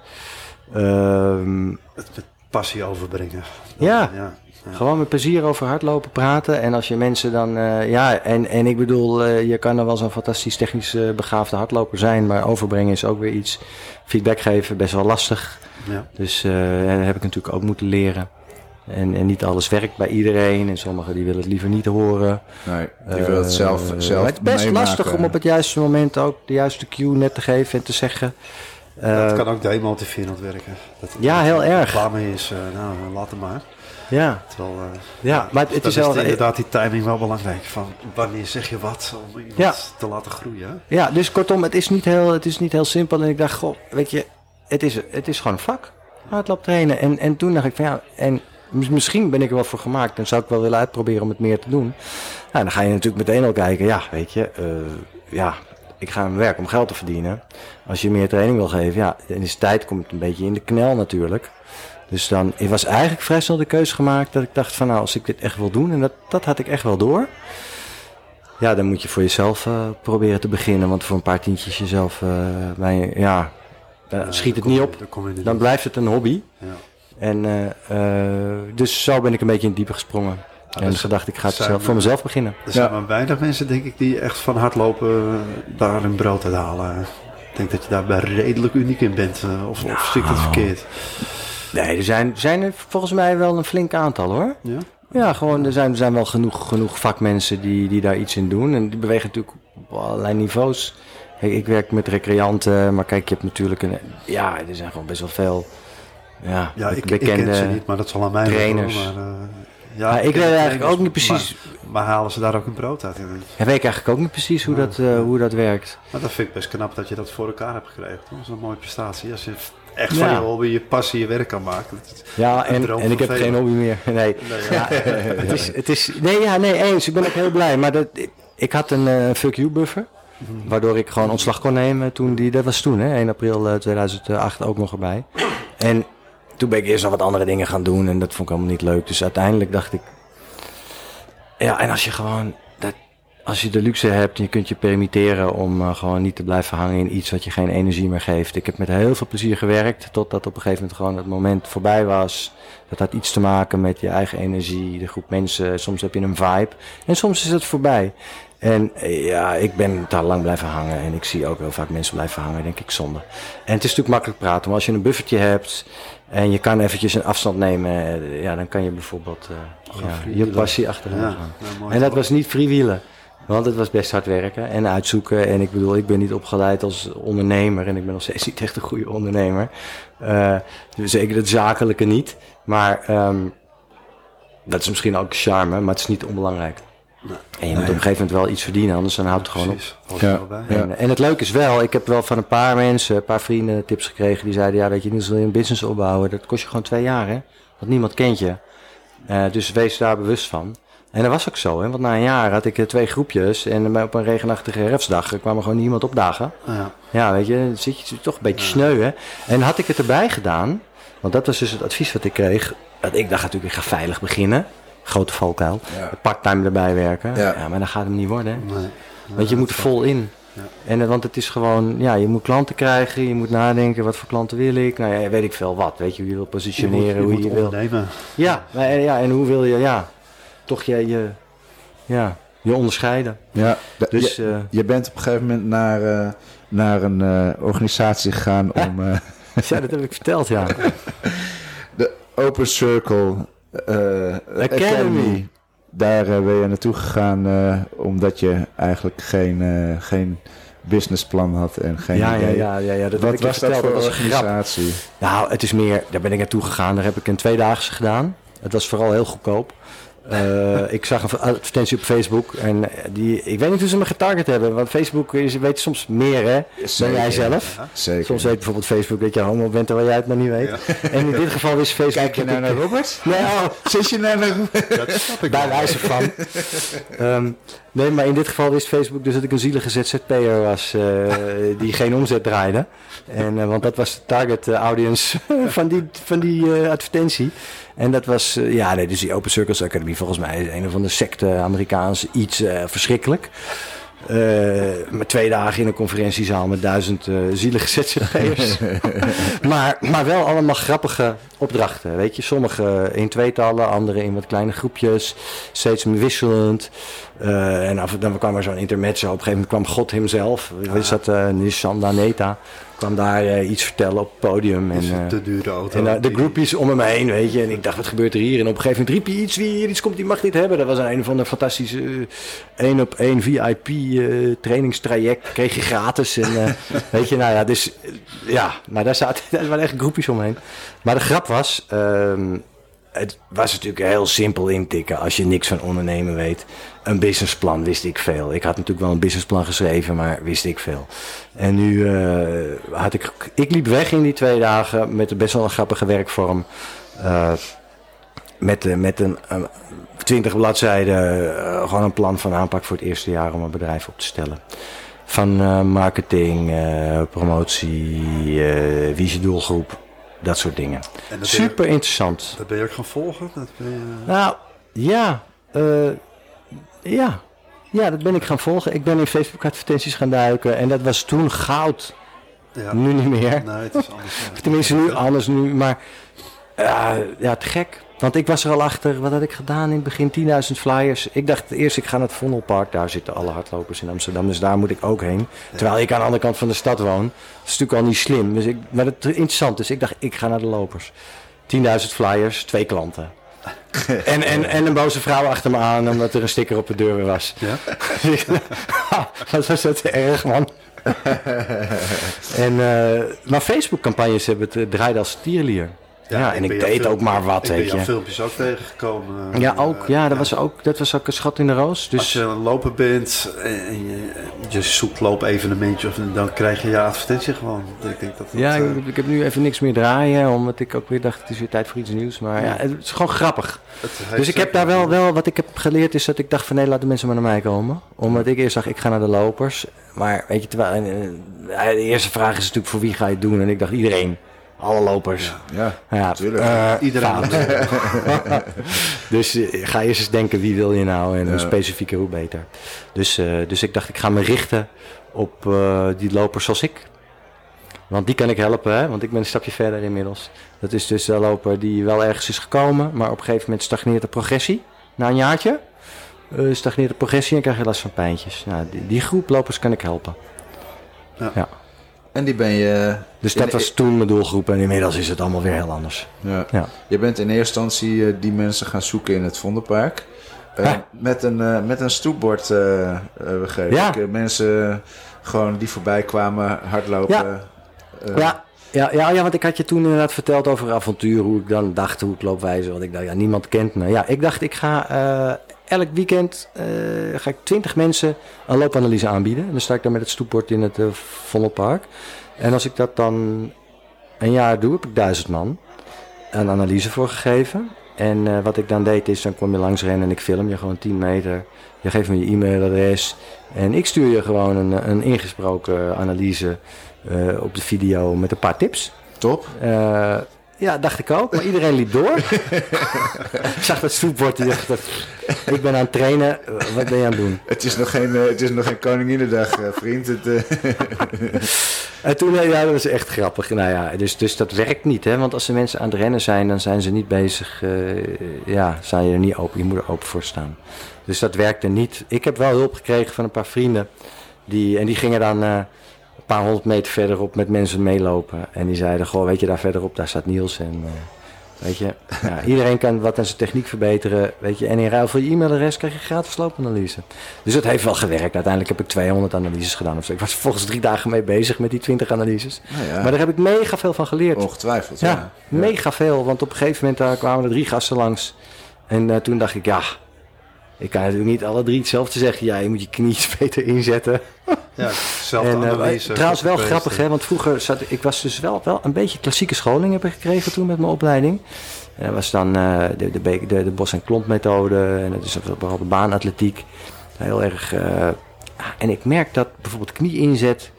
het passie overbrengen. Ja. Gewoon met plezier over hardlopen praten. En als je mensen dan... En ik bedoel, je kan er wel zo'n fantastisch technisch begaafde hardloper zijn. Maar overbrengen is ook weer iets. Feedback geven, best wel lastig. Ja. Dus dat heb ik natuurlijk ook moeten leren. En niet alles werkt bij iedereen. En sommigen die willen het liever niet horen. Nee, die willen het zelf het is best meemaken. lastig om op het juiste moment ook de juiste cue net te geven en te zeggen... Dat kan ook demotiverend werken. Heel erg. Klaar mee is, laat het maar. Ja. Maar het is inderdaad die timing wel belangrijk. Van wanneer zeg je wat om iemand te laten groeien. Ja, dus kortom, het is niet heel simpel. En ik dacht, goh, weet je, het is gewoon een vak. Hardloop trainen. En toen dacht ik van en misschien ben ik er wel voor gemaakt. En zou ik wel willen uitproberen om het meer te doen. Nou, dan ga je natuurlijk meteen al kijken. Weet je, ik ga aan mijn werk om geld te verdienen. Als je meer training wil geven, in de tijd komt het een beetje in de knel natuurlijk. Dus dan was eigenlijk vrij snel de keuze gemaakt dat ik dacht van als ik dit echt wil doen, en dat had ik echt wel door. Ja, dan moet je voor jezelf proberen te beginnen, want voor een paar tientjes jezelf, schiet het niet op. Dan blijft het een hobby. Ja. En dus zo ben ik een beetje in het diepe gesprongen. En gedacht, ik ga het voor mezelf beginnen. Er zijn maar weinig mensen, denk ik, die echt van hardlopen daar hun brood uit halen. Ik denk dat je daarbij redelijk uniek in bent. Of zie ik het verkeerd? Nee, er zijn er volgens mij wel een flink aantal hoor. Ja? Ja, gewoon er zijn wel genoeg vakmensen die daar iets in doen. En die bewegen natuurlijk op allerlei niveaus. Ik werk met recreanten, maar kijk, je hebt natuurlijk er zijn gewoon best wel veel bekende ik ken ze niet, maar dat zal aan mij trainers. Maar ik weet eigenlijk ook niet precies. Maar halen ze daar ook een brood uit? Ja, weet ik eigenlijk ook niet precies hoe dat werkt. Maar dat vind ik best knap dat je dat voor elkaar hebt gekregen. Dat is een mooie prestatie. Als je echt van je hobby, je passie, je werk kan maken. En ik heb geen hobby meer. Nee. Eens. Ik ben ook heel blij. Maar ik had een fuck you buffer. Waardoor ik gewoon ontslag kon nemen. Dat was toen, 1 april 2008 ook nog erbij. En toen ben ik eerst nog wat andere dingen gaan doen. En dat vond ik allemaal niet leuk. Dus uiteindelijk dacht ik... Ja, en als je de luxe hebt en je kunt je permitteren om gewoon niet te blijven hangen in iets wat je geen energie meer geeft. Ik heb met heel veel plezier gewerkt, totdat op een gegeven moment gewoon het moment voorbij was. Dat had iets te maken met je eigen energie, de groep mensen. Soms heb je een vibe en soms is het voorbij. En ik ben daar lang blijven hangen en ik zie ook heel vaak mensen blijven hangen, denk ik, zonde. En het is natuurlijk makkelijk praten, maar als je een buffertje hebt en je kan eventjes een afstand nemen, dan kan je bijvoorbeeld je passie achteraan gaan. En dat was niet freewheelen. Want het was best hard werken en uitzoeken. En ik bedoel, ik ben niet opgeleid als ondernemer. En ik ben nog steeds niet echt een goede ondernemer. Zeker het zakelijke niet. Maar dat is misschien ook charme, maar het is niet onbelangrijk. Nee. En je moet op een gegeven moment wel iets verdienen, anders dan houdt het gewoon op. En het leuke is wel, ik heb wel van een paar mensen, een paar vrienden tips gekregen. Die zeiden, ja weet je, Niels, wil je een business opbouwen? Dat kost je gewoon 2 jaar, hè? Want niemand kent je. Dus wees daar bewust van. En dat was ook zo, hè? Want na een jaar had ik 2 groepjes en op een regenachtige herfstdag kwam er gewoon niemand opdagen. Ja, weet je, dan zit je toch een beetje sneu, hè? En had ik het erbij gedaan, want dat was dus het advies wat ik kreeg. Ik dacht natuurlijk, ik ga veilig beginnen. Grote valkuil. Part-time erbij werken. Ja, maar dan gaat het niet worden, hè? Nee. Want je moet er vol in. Ja. Want het is gewoon, je moet klanten krijgen, je moet nadenken, wat voor klanten wil ik? Nou ja, weet ik veel wat, weet je, hoe je wil positioneren, hoe je wil. Ondernemen. Ja, en hoe wil je, toch je onderscheiden. Ja, dus, je bent op een gegeven moment naar een organisatie gegaan om... ja, dat heb ik verteld, ja. De Open Circle Academy. Daar ben je naartoe gegaan omdat je eigenlijk geen businessplan had en geen idee. Ja, dat Wat was dat voor organisatie? Nou, het is meer, daar ben ik naartoe gegaan. Daar heb ik een 2-daagse gedaan. Het was vooral heel goedkoop. Ik zag een advertentie op Facebook en ik weet niet hoe ze me getarget hebben, want Facebook weet soms meer dan jij zelf. Ja, zeker. Soms weet bijvoorbeeld Facebook dat je homo bent terwijl jij het maar niet weet. Ja. En in dit geval wist Facebook... Kijk je nou naar Robert? Nee, zit je nou naar Robert? Dat snap ik daar wijze van. Nee, maar in dit geval wist Facebook dus dat ik een zielige ZZP'er was die geen omzet draaide. Want dat was de target audience van die advertentie. En dat was, dus die Open Circles Academy volgens mij is een of andere secte Amerikaans iets verschrikkelijk. Met 2 dagen in een conferentiezaal met 1000 zielige ZZP'ers. maar wel allemaal grappige opdrachten, weet je. Sommige in 2-tallen, andere in wat kleine groepjes. Steeds wisselend. En dan kwam er zo'n intermezzo. Op een gegeven moment kwam God himself. Is dat Nishanda Neta. Kwam daar iets vertellen op het podium. De dure auto. En de groepies om hem heen, weet je. En ik dacht, wat gebeurt er hier? En op een gegeven moment riep hij iets. Wie hier iets komt, die mag dit hebben. Dat was een of ander fantastische 1-op-1 VIP trainingstraject. Kreeg je gratis. En weet je, dus maar daar waren echt groepjes omheen. Maar de grap was, het was natuurlijk heel simpel intikken als je niks van ondernemen weet. Een businessplan wist ik veel. Ik had natuurlijk wel een businessplan geschreven, maar wist ik veel. En nu ik liep weg in die 2 dagen met best wel een grappige werkvorm. Met een 20 bladzijden gewoon een plan van aanpak voor het eerste jaar om een bedrijf op te stellen. Van marketing, promotie, wie is je doelgroep, dat soort dingen. Super interessant. Dat ben je ook gaan volgen? Nou, ja. Ja, dat ben ik gaan volgen. Ik ben in Facebook advertenties gaan duiken en dat was toen goud. Ja. Nu niet meer. Nee, het is anders. Tenminste, nu anders nu, maar te gek. Want ik was er al achter, wat had ik gedaan in het begin? 10.000 flyers. Ik dacht eerst, ik ga naar het Vondelpark. Daar zitten alle hardlopers in Amsterdam, dus daar moet ik ook heen. Ja. Terwijl ik aan de andere kant van de stad woon. Dat is natuurlijk al niet slim. Dus maar het is interessant, dus ik dacht, ik ga naar de lopers. 10.000 flyers, 2 klanten. En een boze vrouw achter me aan, omdat er een sticker op de deur was. Ja? Wat was dat erg, man. Maar Facebook-campagnes draaiden als tierlier. Ja, en ik deed ook maar wat, weet je. Ik ben jouw filmpjes ook tegengekomen. Dat was ook een schat in de roos. Dus... Als je aan het lopen bent en je zoekt loopevenementje, dan krijg je je advertentie gewoon. Ik denk dat ik heb nu even niks meer draaien, omdat ik ook weer dacht, het is weer tijd voor iets nieuws. Maar het is gewoon grappig. Dus ik heb daar wel, wat ik heb geleerd is dat ik dacht van nee, laat de mensen maar naar mij komen. Omdat ik eerst dacht, ik ga naar de lopers. Maar weet je, terwijl de eerste vraag is natuurlijk voor wie ga je het doen? En ik dacht iedereen. Alle lopers. Ja, natuurlijk. Iedereen. Dus ga eerst eens denken, wie wil je nou? En hoe specifieker, hoe beter. Dus ik dacht, ik ga me richten op die lopers zoals ik. Want die kan ik helpen, hè? Want ik ben een stapje verder inmiddels. Dat is dus een loper die wel ergens is gekomen, maar op een gegeven moment stagneert de progressie. Na een jaartje stagneert de progressie en krijg je last van pijntjes. Nou, die groep lopers kan ik helpen. Ja. En die ben je... Dus dat was toen mijn doelgroep en inmiddels is het allemaal weer heel anders. Ja. Je bent in eerste instantie die mensen gaan zoeken in het Vondelpark. Met een stoepbord begreep ik. Mensen gewoon die voorbij kwamen, hardlopen. Ja, want ik had je toen inderdaad verteld over avontuur, hoe ik dan dacht, hoe ik loopwijze. Want ik dacht, niemand kent me. Ja, ik dacht, ik ga elk weekend ga ik 20 mensen een loopanalyse aanbieden. En dan sta ik daar met het stoepbord in het Vondelpark. En als ik dat dan een jaar doe, heb ik 1000 man een analyse voor gegeven. En wat ik dan deed is, dan kom je langs rennen en ik film je gewoon 10 meter. Je geeft me je e-mailadres en ik stuur je gewoon een ingesproken analyse op de video met een paar tips. Top. Ja, dacht ik ook, maar iedereen liep door. Ik zag dat stoepbord en dacht, ik ben aan het trainen, wat ben je aan het doen? Het is nog geen Koninginnedag, vriend. En toen, dat was echt grappig. Nou ja, dus dat werkt niet, hè? Want als de mensen aan het rennen zijn, dan zijn ze niet bezig. Sta je er niet open. Je moet er open voor staan. Dus dat werkte niet. Ik heb wel hulp gekregen van een paar vrienden. Die gingen dan een paar 100 meter verderop met mensen meelopen. En die zeiden, goh, weet je, daar verderop, daar staat Niels. En weet je, iedereen kan wat aan zijn techniek verbeteren. Weet je, en in ruil voor je e-mailadres krijg je gratis loopanalyse. Dus het heeft wel gewerkt. Uiteindelijk heb ik 200 analyses gedaan. Of zo. Ik was volgens 3 dagen mee bezig met die 20 analyses. Ja. Maar daar heb ik mega veel van geleerd. Ongetwijfeld, ja. Mega veel. Want op een gegeven moment daar kwamen er 3 gasten langs. En toen dacht ik, ik kan natuurlijk niet alle 3 hetzelfde zeggen. Ja, je moet je knieën beter inzetten. Ja, zelfde analyse. Trouwens wel grappig, hè? Want vroeger ik was dus wel een beetje klassieke scholing heb ik gekregen toen met mijn opleiding. En dat was dan de bos- en klompmethode. En dat is vooral de baanatletiek. Heel erg. En ik merk dat bijvoorbeeld knie-inzet.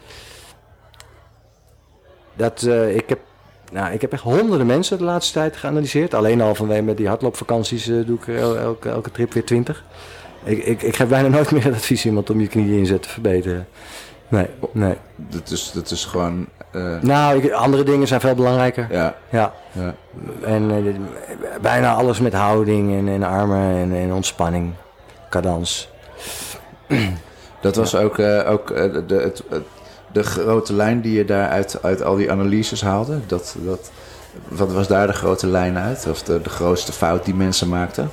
Dat ik heb echt honderden mensen de laatste tijd geanalyseerd. Alleen al vanwege met die hardloopvakanties doe ik elke trip weer 20. Ik geef bijna nooit meer het advies iemand om je knie-inzet te verbeteren. Nee. Dat is gewoon... andere dingen zijn veel belangrijker. Ja. En bijna alles met houding en armen en ontspanning. Cadans. Dat was ook de grote lijn die je daar uit al die analyses haalde. Wat was daar de grote lijn uit? Of de grootste fout die mensen maakten?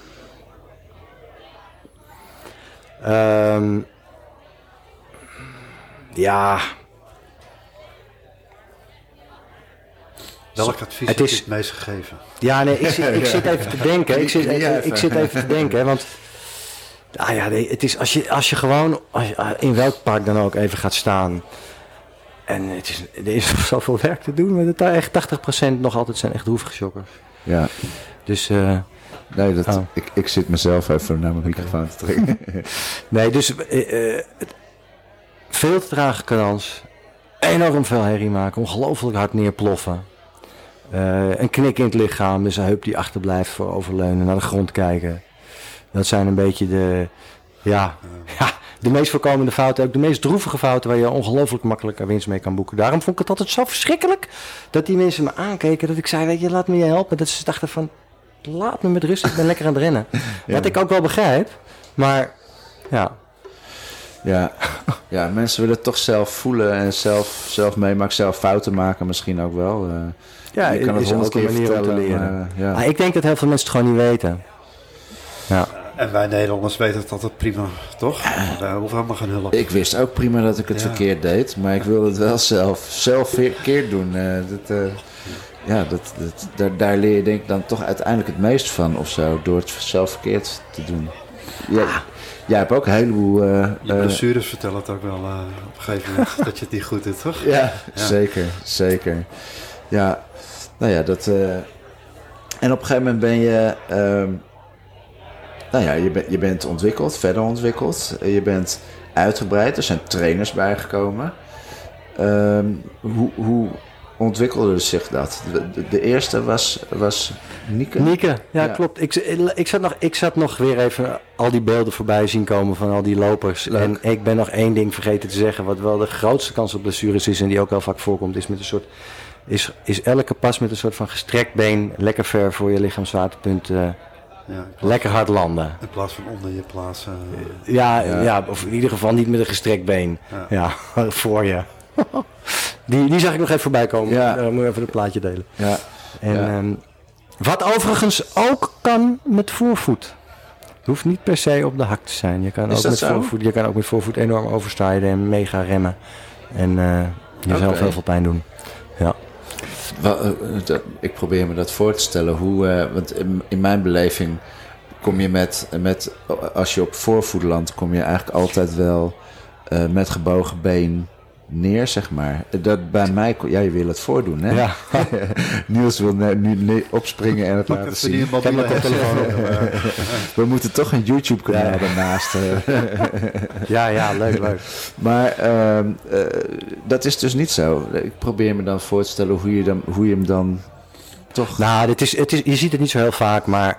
Welk advies heb je het meest gegeven? Ja, nee, ik zit even te denken. Ik zit even te denken, want... het is als je gewoon in welk park dan ook even gaat staan. En er is zoveel werk te doen. Maar het echt 80% nog altijd zijn echt hoefgesjokkers. Ja. Dus... ik zit mezelf even naar mijn microfoon te trekken. Nee, dus veel te trage cadans. Enorm veel herrie maken. Ongelooflijk hard neerploffen. Een knik in het lichaam. Dus een heup die achterblijft voor overleunen. Naar de grond kijken. Dat zijn een beetje de meest voorkomende fouten. Ook de meest droevige fouten waar je ongelooflijk makkelijk winst mee kan boeken. Daarom vond ik het altijd zo verschrikkelijk dat die mensen me aankeken. Dat ik zei, weet je, laat me je helpen. Dat ze dachten van, laat me met rust. Ik ben lekker aan het rennen. Ja. Wat ik ook wel begrijp. Maar, Ja, mensen willen het toch zelf voelen en zelf meemaken. Zelf fouten maken misschien ook wel. Je kan het 100 keer vertellen. Maar ik denk dat heel veel mensen het gewoon niet weten. Ja. En wij Nederlanders weten het altijd prima, toch? We hoeven helemaal geen hulp. Ik wist ook prima dat ik het verkeerd deed, maar ik wilde het wel zelf verkeerd doen. Daar leer je denk ik dan toch uiteindelijk het meest van of zo, door het zelf verkeerd te doen. Jij hebt ook een heleboel... je blessures vertellen het ook wel op een gegeven moment, dat je het niet goed doet, toch? Ja. Zeker. Ja, nou ja, dat... En op een gegeven moment ben je... je bent ontwikkeld, verder ontwikkeld. Je bent uitgebreid, er zijn trainers bijgekomen. Hoe ontwikkelde zich dat? De eerste was Nieke? Nieke, ja, klopt. Ik zat nog weer even al die beelden voorbij zien komen van al die lopers. Leuk. En ik ben nog 1 ding vergeten te zeggen, wat wel de grootste kans op blessures is en die ook wel vaak voorkomt, is met een soort... Is elke pas met een soort van gestrekt been lekker ver voor je lichaamswaterpunt lekker hard landen. In plaats van onder je plaatsen. Ja, of in ieder geval niet met een gestrekt been. Ja, voor je. Die zag ik nog even voorbij komen. Ja. Dan moet je even het plaatje delen. Ja. En wat overigens ook kan met voorvoet. Het hoeft niet per se op de hak te zijn. Je kan, ook met voorvoet enorm overstrijden en mega remmen. En jezelf heel veel pijn doen. Ja. Ik probeer me dat voor te stellen. Want in mijn beleving kom je met als je op voorvoet landt, kom je eigenlijk altijd wel met gebogen been neer, zeg maar. Dat bij mij... Ja, je wil het voordoen, hè? Ja. Niels wil nu opspringen en het laten zien. We moeten toch een YouTube-kanaal daarnaast. Ja, leuk. Maar dat is dus niet zo. Ik probeer me dan voor te stellen hoe je hem dan toch... Nou, je ziet het niet zo heel vaak, maar...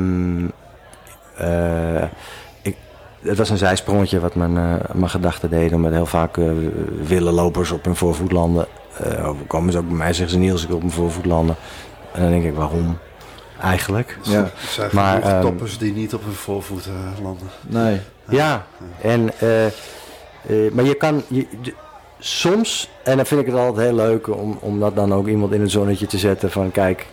Het was een zijsprongetje wat mijn gedachten deden. Omdat heel vaak willen lopers op hun voorvoet landen. Komen ze ook bij mij, zeggen ze: Niels, ik wil op mijn voorvoet landen. En dan denk ik, waarom? Eigenlijk. Ja. Er zijn genoeg toppers die niet op hun voorvoet landen. Nee. Ja. En, maar je kan... soms, en dan vind ik het altijd heel leuk om dat dan ook iemand in het zonnetje te zetten van kijk...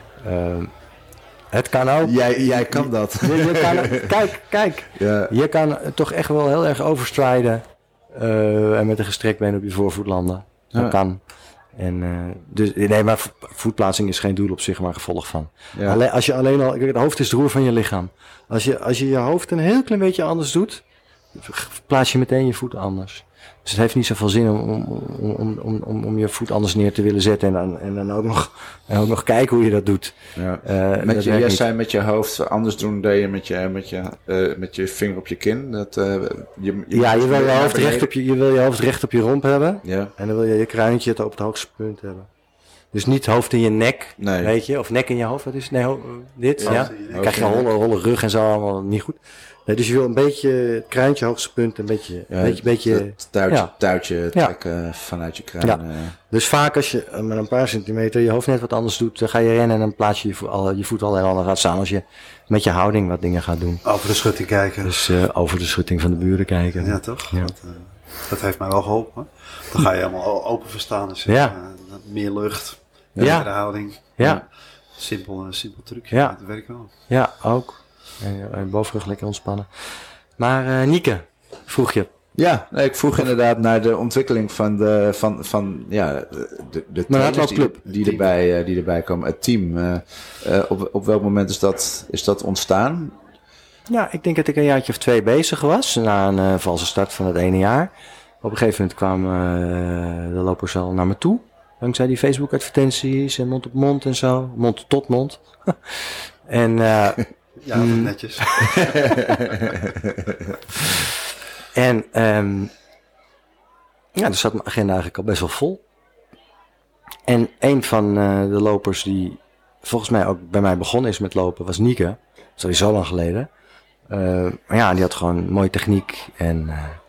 Het kan ook. Jij kan dat. Kijk. Ja. Je kan toch echt wel heel erg overstrijden. En met een gestrekt been op je voorvoet landen. Dat kan. En, maar voetplaatsing is geen doel op zich, maar gevolg van. Ja. Als je alleen al... Het hoofd is het roer van je lichaam. Als je je hoofd een heel klein beetje anders doet, plaats je meteen je voet anders. Dus het heeft niet zoveel zin om je voet anders neer te willen zetten en dan ook nog kijken hoe je dat doet. Ja. Jij zei met je hoofd anders doen dan je met je vinger op je kin. Je wil je hoofd recht op je romp hebben. Ja. En dan wil je kruintje op het hoogste punt hebben. Dus niet hoofd in je nek, weet je, of nek in je hoofd. Wat is het? Nee, dit. Ja. Dan krijg je een holle rug en zo, allemaal niet goed. Nee, dus je wil een beetje het kruintje, hoogste punt, een beetje touwtje trekken vanuit je kruin. Ja. Dus vaak als je met een paar centimeter je hoofd net wat anders doet, dan ga je rennen en dan plaats je je voet al heel anders gaat staan als je met je houding wat dingen gaat doen. Over de schutting kijken. Dus over de schutting van de buren kijken. Ja, toch? Ja. Dat heeft mij wel geholpen. Dan ga je helemaal open verstaan. Dus meer lucht, betere houding. Ja. Simpel trucje. Ja. Dat werkt wel. Ja, ook. En bovenrug lekker ontspannen. Maar Nieke, vroeg je. Ja, ik vroeg inderdaad naar de ontwikkeling van de trainers die erbij komen. Het team. Op welk moment is dat ontstaan? Ja, ik denk dat ik een jaartje of 2 bezig was. Na een valse start van het ene jaar. Op een gegeven moment kwamen de lopers al naar me toe. Dankzij die Facebook advertenties en mond op mond en zo. Mond tot mond. En... ja, netjes. En dus zat mijn agenda eigenlijk al best wel vol. En een van de lopers die volgens mij ook bij mij begonnen is met lopen was Nieke. Dat is alweer zo lang geleden. Maar ja, die had gewoon mooie techniek. En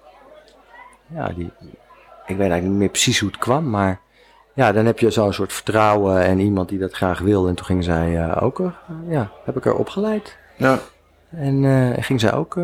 ik weet eigenlijk niet meer precies hoe het kwam, maar... Ja, dan heb je zo'n soort vertrouwen en iemand die dat graag wil. En toen ging zij heb ik haar opgeleid. Ja. En ging zij ook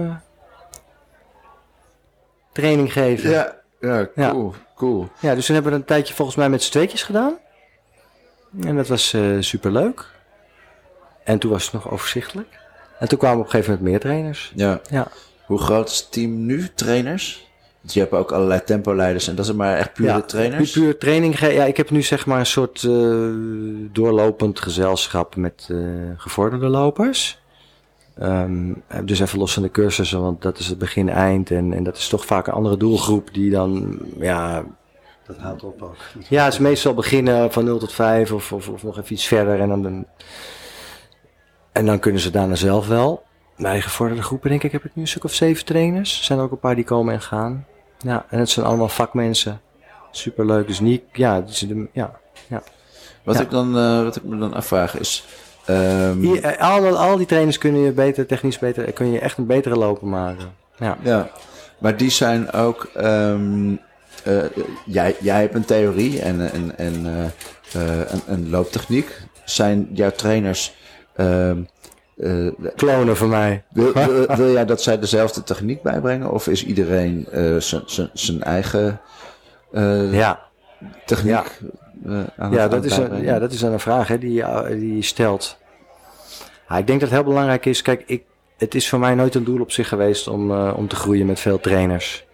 training geven. Ja, cool. Ja, dus toen hebben we een tijdje volgens mij met z'n tweetjes gedaan. En dat was superleuk. En toen was het nog overzichtelijk. En toen kwamen op een gegeven moment meer trainers. Ja. Hoe groot is het team nu, trainers? Want je hebt ook allerlei tempoleiders en dat zijn maar echt pure trainers? Puur training. Ja, ik heb nu zeg maar een soort doorlopend gezelschap met gevorderde lopers. Dus even los van de cursussen, want dat is het begin-eind. En dat is toch vaak een andere doelgroep die dan, Dat houdt op ook. Ja, het is meestal beginnen van 0 tot 5 of nog even iets verder. En dan kunnen ze daarna zelf wel. Bij gevorderde groepen denk ik heb ik nu een stuk of 7 trainers. Er zijn ook een paar die komen en gaan. Ja, en het zijn allemaal vakmensen. Superleuk. Dus niet, Wat ik me dan afvraag is... Al die trainers kunnen je technisch beter, kun je echt een betere loper maken. Ja, maar die zijn ook... jij hebt een theorie en een looptechniek. Zijn jouw trainers... klonen van mij. Wil jij dat zij dezelfde techniek bijbrengen? Of is iedereen zijn eigen techniek dat is dan een vraag die je stelt. Ik denk dat het heel belangrijk is. Kijk, het is voor mij nooit een doel op zich geweest om te groeien met veel trainers.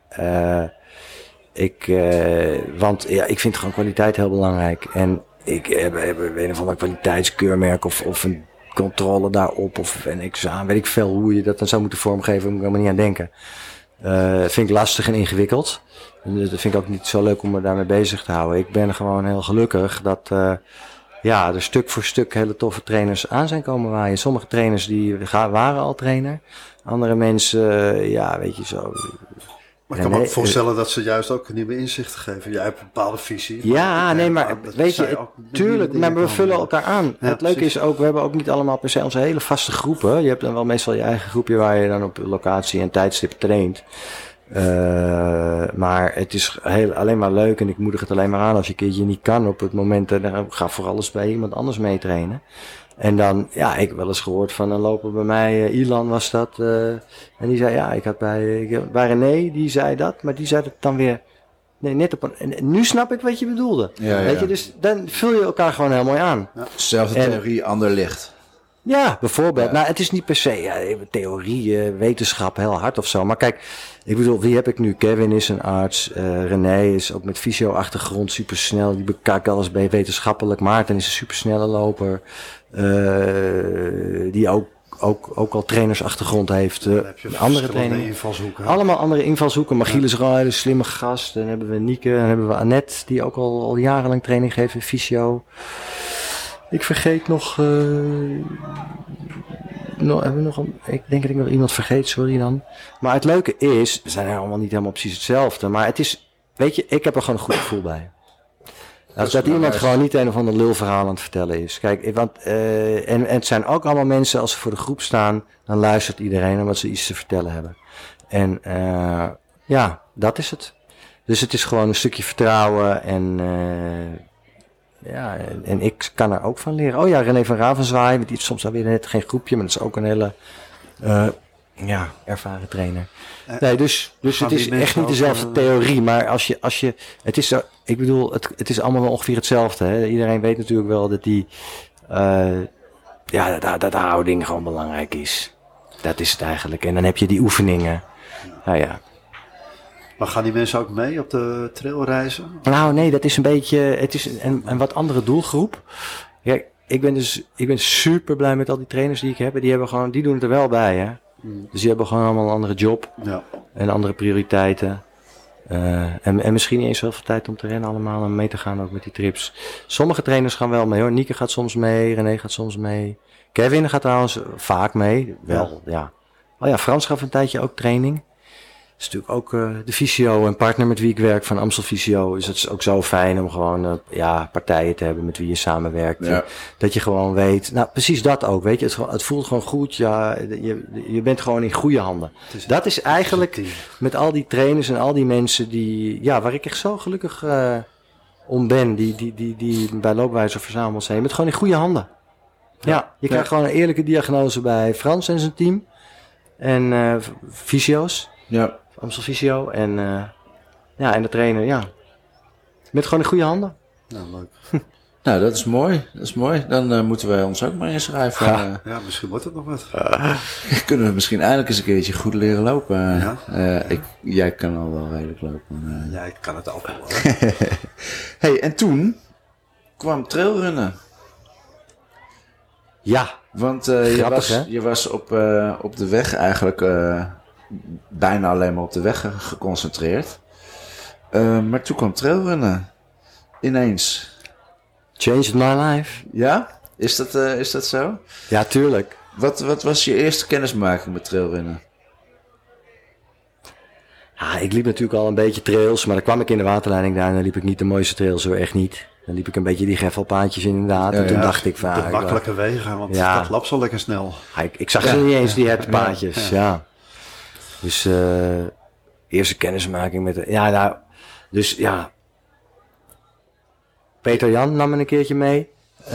Want ik vind gewoon kwaliteit heel belangrijk. En ik heb een of ander kwaliteitskeurmerk of een controle daarop of een examen. Weet ik veel hoe je dat dan zou moeten vormgeven. Daar moet ik helemaal niet aan denken. Vind ik lastig en ingewikkeld. Dat vind ik ook niet zo leuk om me daarmee bezig te houden. Ik ben gewoon heel gelukkig dat er stuk voor stuk hele toffe trainers aan zijn komen waaien. Sommige trainers waren al trainer. Andere mensen, weet je zo. Maar ik kan me ook voorstellen dat ze juist ook nieuwe inzichten geven. Jij hebt een bepaalde visie. Ja, maar weet je, tuurlijk, maar we vullen elkaar aan. Ja, het leuke is ook, we hebben ook niet allemaal per se onze hele vaste groepen. Je hebt dan wel meestal je eigen groepje waar je dan op locatie en tijdstip traint. Maar het is alleen maar leuk en ik moedig het alleen maar aan als je een keertje niet kan op het moment. Dan ga vooral eens bij iemand anders meetrainen. En dan, ik heb wel eens gehoord van een loper bij mij, Ilan was dat. En die zei, ik had bij René, die zei dat, maar die zei het dan weer net op een. En nu snap ik wat je bedoelde. Ja, weet je, dus dan vul je elkaar gewoon heel mooi aan. Ja. Zelfde theorie, ander licht. Ja, bijvoorbeeld. Ja. Nou, het is niet per se theorie, wetenschap heel hard of zo. Maar kijk, ik bedoel, wie heb ik nu? Kevin is een arts. René is ook met fysio-achtergrond supersnel. Die bekijkt alles bij wetenschappelijk. Maarten is een supersnelle loper. Die ook al trainersachtergrond heeft. Andere trainingen. Invalshoeken. Allemaal andere invalshoeken. Magiel is een hele slimme gast. Dan hebben we Nieke. Dan hebben we Annette, die ook al jarenlang training geeft in fysio. Ik vergeet nog... ik denk dat ik nog iemand vergeet, sorry dan. Maar het leuke is, we zijn allemaal niet helemaal precies hetzelfde. Maar het is, weet je, ik heb er gewoon een goed gevoel bij. Dat iemand gewoon niet een of ander lulverhaal aan het vertellen is. Kijk, en het zijn ook allemaal mensen, als ze voor de groep staan, dan luistert iedereen omdat ze iets te vertellen hebben. En dat is het. Dus het is gewoon een stukje vertrouwen en ik kan er ook van leren. Oh ja, René van Ravenzwaai, die heeft soms alweer net geen groepje, maar dat is ook een hele ervaren trainer. Nee, dus het is echt niet dezelfde theorie, maar als je het is zo, ik bedoel, het is allemaal wel ongeveer hetzelfde. Hè? Iedereen weet natuurlijk wel dat dat de houding gewoon belangrijk is. Dat is het eigenlijk. En dan heb je die oefeningen. Nou ja. Maar gaan die mensen ook mee op de trailreizen? Nou nee, dat is een beetje, het is een wat andere doelgroep. Kijk, ik ben super blij met al die trainers die ik heb. Die doen het er wel bij, hè. Dus die hebben gewoon allemaal een andere job. Ja. En andere prioriteiten. En misschien niet eens zoveel tijd om te rennen allemaal en mee te gaan ook met die trips. Sommige trainers gaan wel mee hoor. Nieke gaat soms mee, René gaat soms mee. Kevin gaat trouwens vaak mee. Wel, ja. Oh ja, Frans gaf een tijdje ook training. Dat is natuurlijk ook de fysio en partner met wie ik werk van Amstel Fysio. Dus het is ook zo fijn om gewoon partijen te hebben met wie je samenwerkt. Ja. Dat je gewoon weet, nou precies dat ook, weet je. Het voelt gewoon goed, ja, je bent gewoon in goede handen. Dat is eigenlijk met al die trainers en al die mensen waar ik echt zo gelukkig om ben. Die bij Loopwijzer verzameld zijn. Je bent gewoon in goede handen. Ja, je krijgt gewoon een eerlijke diagnose bij Frans en zijn team. En fysio's. Ja. Amstel Fysio en de trainer, ja. Je bent gewoon in goede handen. Nou, leuk. Nou, dat is mooi. Dat is mooi. Dan moeten wij ons ook maar inschrijven. Ja, misschien wordt het nog wat. Kunnen we misschien eindelijk eens een keertje goed leren lopen. Jij kan al wel redelijk lopen. Ja, ik kan het ook wel. Hey, en toen kwam trailrunnen. Ja. Want grappig, je was op de weg eigenlijk bijna alleen maar op de weg geconcentreerd. Maar toen kwam trailrunnen. Ineens. Changed my life. Ja? Is dat zo? Ja, tuurlijk. Wat was je eerste kennismaking met trailrunnen? Ja, ik liep natuurlijk al een beetje trails, maar dan kwam ik in de waterleiding daar en dan liep ik niet de mooiste trails, zo echt niet. Dan liep ik een beetje die greffelpaadjes inderdaad. En toen dacht ik van... De makkelijke wegen, want dat loopt zo lekker snel. Ik zag ze niet eens, die hertenpaadjes. Ja. Dus eerste kennismaking met... Peter Jan nam me een keerje mee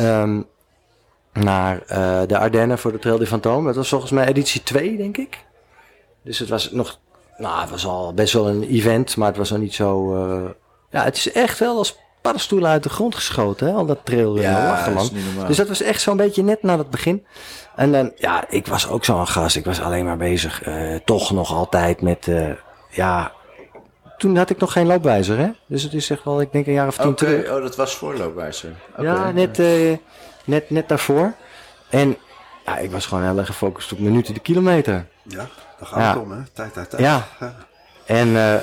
naar de Ardennen voor de Trail du Fantôme. Dat was volgens mij editie 2, denk ik. Dus het was nog... Nou, het was al best wel een event, maar het was nog niet zo... het is echt wel als paddenstoelen uit de grond geschoten, hè? Al dat trailrunnen, lachen, dat man. is niet normaal. Dus dat was echt zo'n beetje net na het begin. En dan, ja, ik was ook zo'n gast. Ik was alleen maar bezig, toch nog altijd met, toen had ik nog geen loopwijzer, hè? Dus het is echt wel, ik denk een jaar of 10 terug. Oh, dat was voorloopwijzer. Ja, net daarvoor. En ja, ik was gewoon heel erg gefocust op minuten de kilometer. Ja, daar gaat het om, hè? Tijd. Ja. En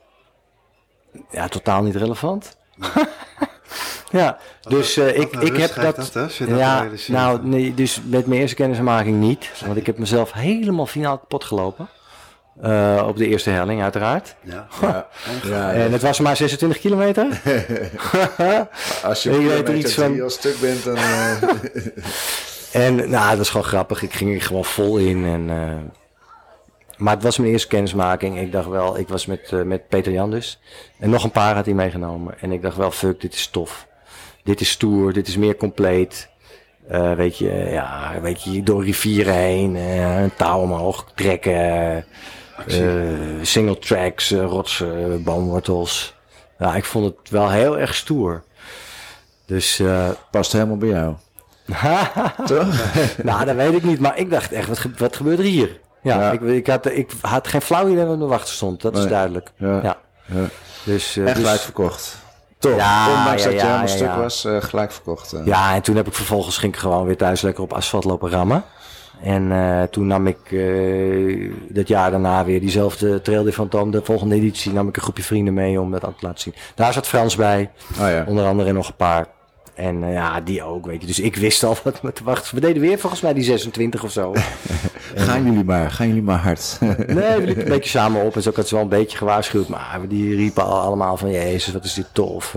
totaal niet relevant. Ja, dus ik heb dat... Nee, dus met mijn eerste kennismaking niet. Want ik heb mezelf helemaal finaal kapot gelopen. Op de eerste helling, uiteraard. Ja. En het was maar 26 kilometer. Als je Ik weet er iets van. al stuk bent, dan... En nou, dat was gewoon grappig. Ik ging er gewoon vol in. Maar het was mijn eerste kennismaking. Ik dacht wel, ik was met Peter Jan dus. En nog een paar had hij meegenomen. En ik dacht wel, fuck, dit is tof. Dit is stoer, dit is meer compleet. Weet je, door rivieren heen. Een touw omhoog trekken. Single tracks, rotsen, boomwortels. Ja, ik vond het wel heel erg stoer. Dus... Past helemaal bij jou. Toch? Nou, dat weet ik niet. Maar ik dacht echt, wat gebeurt er hier? Ja. Ik had geen flauw idee wat me wachten stond. Dat is duidelijk. Ja. Dus, en gelijk verkocht. Toch? Ja, ondanks dat je helemaal stuk was, gelijk verkocht. Ja, en toen heb ik vervolgens ging ik gewoon weer thuis lekker op asfalt lopen rammen. En toen nam ik dat jaar daarna weer diezelfde Trail de Fantôme, de volgende editie, nam ik een groepje vrienden mee om dat aan te laten zien. Daar zat Frans bij, onder andere nog een paar. En die ook, weet je. Dus ik wist al wat me te wachten. We deden weer volgens mij die 26 of zo. Gaan jullie maar hard. Nee, we liepen een beetje samen op. En zo had ze wel een beetje gewaarschuwd. Maar die riepen allemaal van, Jezus, wat is dit tof.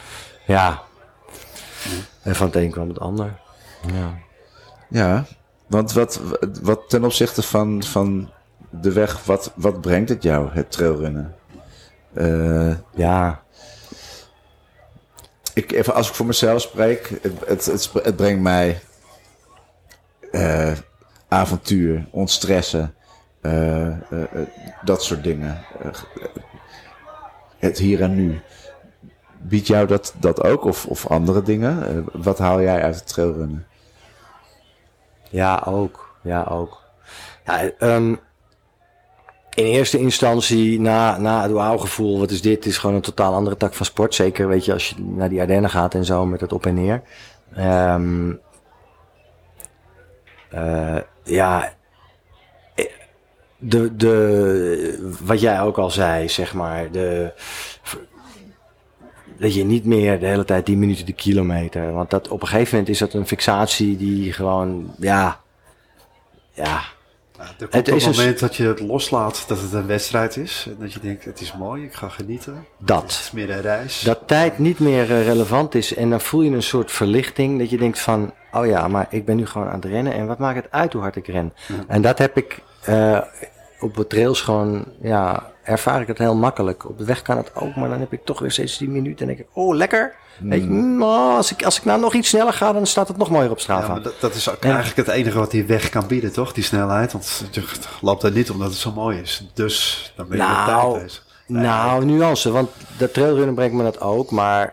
En van het een kwam het ander. Ja, want wat ten opzichte van de weg, wat brengt het jou, het trailrunnen? Als ik voor mezelf spreek, het brengt mij avontuur, ontstressen, dat soort dingen. Het hier en nu. Biedt jou dat ook of andere dingen? Wat haal jij uit het trailrunnen? Ja, ook. Ja, in eerste instantie, na het wauwgevoel, wat is dit? Het is gewoon een totaal andere tak van sport. Zeker, weet je, als je naar die Ardennen gaat en zo, met het op en neer. Wat jij ook al zei, zeg maar, dat je niet meer de hele tijd 10 minuten de kilometer. Want dat, op een gegeven moment is dat een fixatie die gewoon, Er komt een moment dat je het loslaat, dat het een wedstrijd is. En dat je denkt, het is mooi, ik ga genieten. Dat. Het is meer een reis. Dat tijd niet meer relevant is. En dan voel je een soort verlichting. Dat je denkt van, oh ja, maar ik ben nu gewoon aan het rennen. En wat maakt het uit hoe hard ik ren? Ja. En dat heb ik op de trails gewoon, ervaar ik het heel makkelijk. Op de weg kan het ook, maar dan heb ik toch weer steeds 10 minuten. En denk ik, oh lekker. Weet je, als ik nou nog iets sneller ga, dan staat het nog mooier op Strava. Ja, maar dat is ook eigenlijk het enige wat die weg kan bieden, toch? Die snelheid. Want je loopt er niet omdat het zo mooi is. Dus dan ben je met tijd bezig. Nou, nuance. Want dat trailrunnen brengt me dat ook. Maar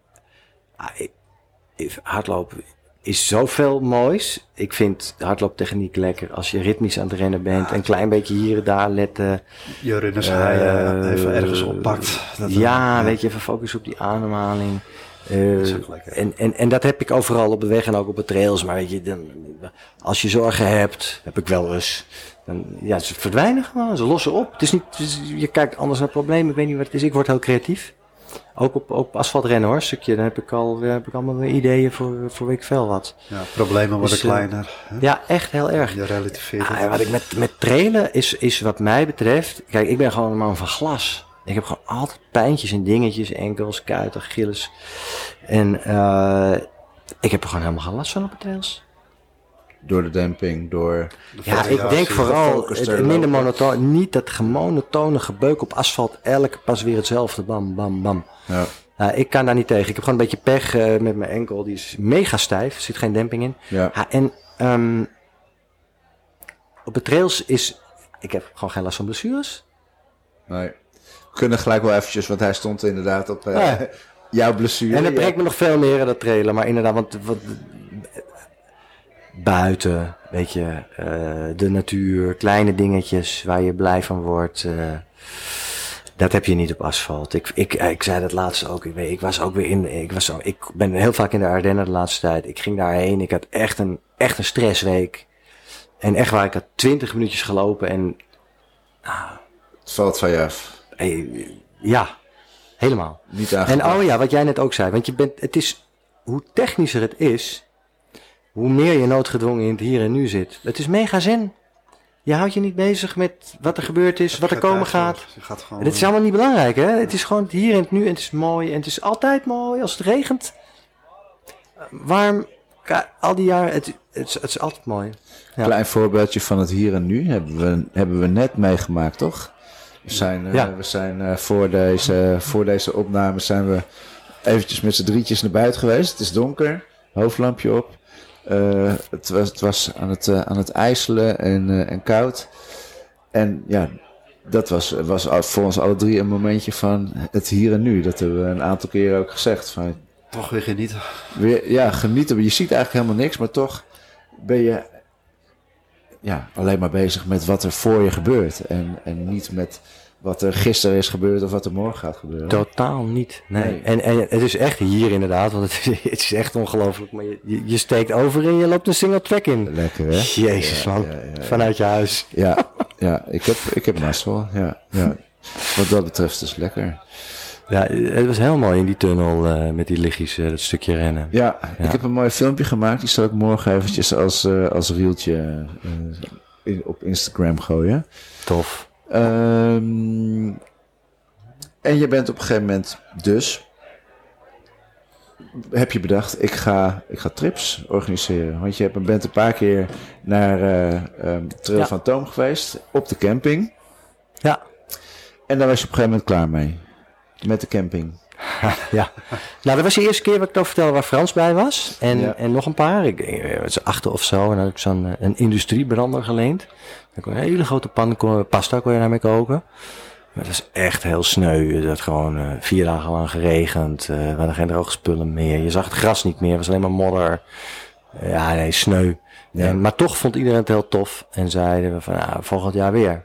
hardlopen is zoveel moois. Ik vind hardlooptechniek lekker. Als je ritmisch aan het rennen bent. Een klein beetje hier en daar letten. Je runners even ergens oppakt. Weet je, even focussen op die ademhaling. En dat heb ik overal op de weg en ook op de trails. Maar weet je, als je zorgen hebt, heb ik wel eens. Ze verdwijnen gewoon, ze lossen op. Het is niet, je kijkt anders naar problemen, ik weet niet wat het is. Ik word heel creatief. Ook op asfaltrennen hoor, stukje. Dan heb ik allemaal weer ideeën voor weet ik veel wat. Ja, problemen worden kleiner. Ja, echt heel erg. Je relativeert het. Wat ik met trailen is wat mij betreft. Kijk, ik ben gewoon een man van glas. Ik heb gewoon altijd pijntjes en dingetjes, enkels, kuiten, gilles. En ik heb er gewoon helemaal geen last van op de trails. Door de demping, door... Ik denk vooral het minder monotoon. Niet dat monotone gebeuk op asfalt. Elke pas weer hetzelfde. Bam, bam, bam. Ja. Ik kan daar niet tegen. Ik heb gewoon een beetje pech met mijn enkel. Die is mega stijf. Er zit geen demping in. Ja. En op de trails ik heb gewoon geen last van blessures. Nee. We kunnen gelijk wel eventjes, want hij stond inderdaad op... jouw blessure. En dat brengt me nog veel meer, dat trailen. Maar inderdaad, want buiten, weet je, de natuur, kleine dingetjes waar je blij van wordt. Dat heb je niet op asfalt. Ik zei dat laatst ook. Ik ben heel vaak in de Ardennen de laatste tijd. Ik ging daarheen. Ik had echt een stressweek. En echt waar, ik had 20 minuutjes gelopen en... Het valt van je af. Ja, helemaal. Niet aangepakt. En wat jij net ook zei. Want het is, hoe technischer het is, hoe meer je noodgedwongen in het hier en nu zit. Het is mega zen. Je houdt je niet bezig met wat er gebeurd is, wat er komen gaat. Het is allemaal niet belangrijk, hè. Het is gewoon het hier en het nu en het is mooi. En het is altijd mooi als het regent. Warm, al die jaren, het is altijd mooi. Ja. Klein voorbeeldje van het hier en nu hebben we net meegemaakt, toch? We zijn voor deze opname zijn we eventjes met z'n drietjes naar buiten geweest. Het is donker, hoofdlampje op. Het was aan het ijselen en koud. En ja, dat was voor ons alle drie een momentje van het hier en nu. Dat hebben we een aantal keren ook gezegd. Van, toch weer genieten. Genieten. Je ziet eigenlijk helemaal niks, maar toch ben je alleen maar bezig met wat er voor je gebeurt. En niet met wat er gisteren is gebeurd of wat er morgen gaat gebeuren. Totaal niet. Nee. En het is echt hier inderdaad, want het is echt ongelooflijk. Maar je steekt over en je loopt een single track in. Lekker, hè? Jezus, man. Ja. Vanuit je huis. Ja, ik heb mazzel. Ja. Wat dat betreft is het lekker. Ja, het was heel mooi in die tunnel met die lichtjes, dat stukje rennen. Ja, ik heb een mooi filmpje gemaakt. Die zal ik morgen eventjes als reeltje op Instagram gooien. Tof. En je bent op een gegeven moment heb je bedacht, ik ga trips organiseren. Want je bent een paar keer naar Trail van Toom geweest, op de camping. Ja. En daar was je op een gegeven moment klaar mee. Met de camping. Ja. Nou, dat was de eerste keer wat ik toch vertelde waar Frans bij was. En nog een paar. Ik was 8 of zo. En dan had ik zo'n een industriebrander geleend. Dan kon je een hele grote pan pasta kon je daarmee koken. Maar het was echt heel sneu. Het had gewoon 4 dagen lang geregend. We hadden geen droge spullen meer. Je zag het gras niet meer. Het was alleen maar modder. Ja, nee, sneu. Ja. Maar toch vond iedereen het heel tof. En zeiden we van, volgend jaar weer.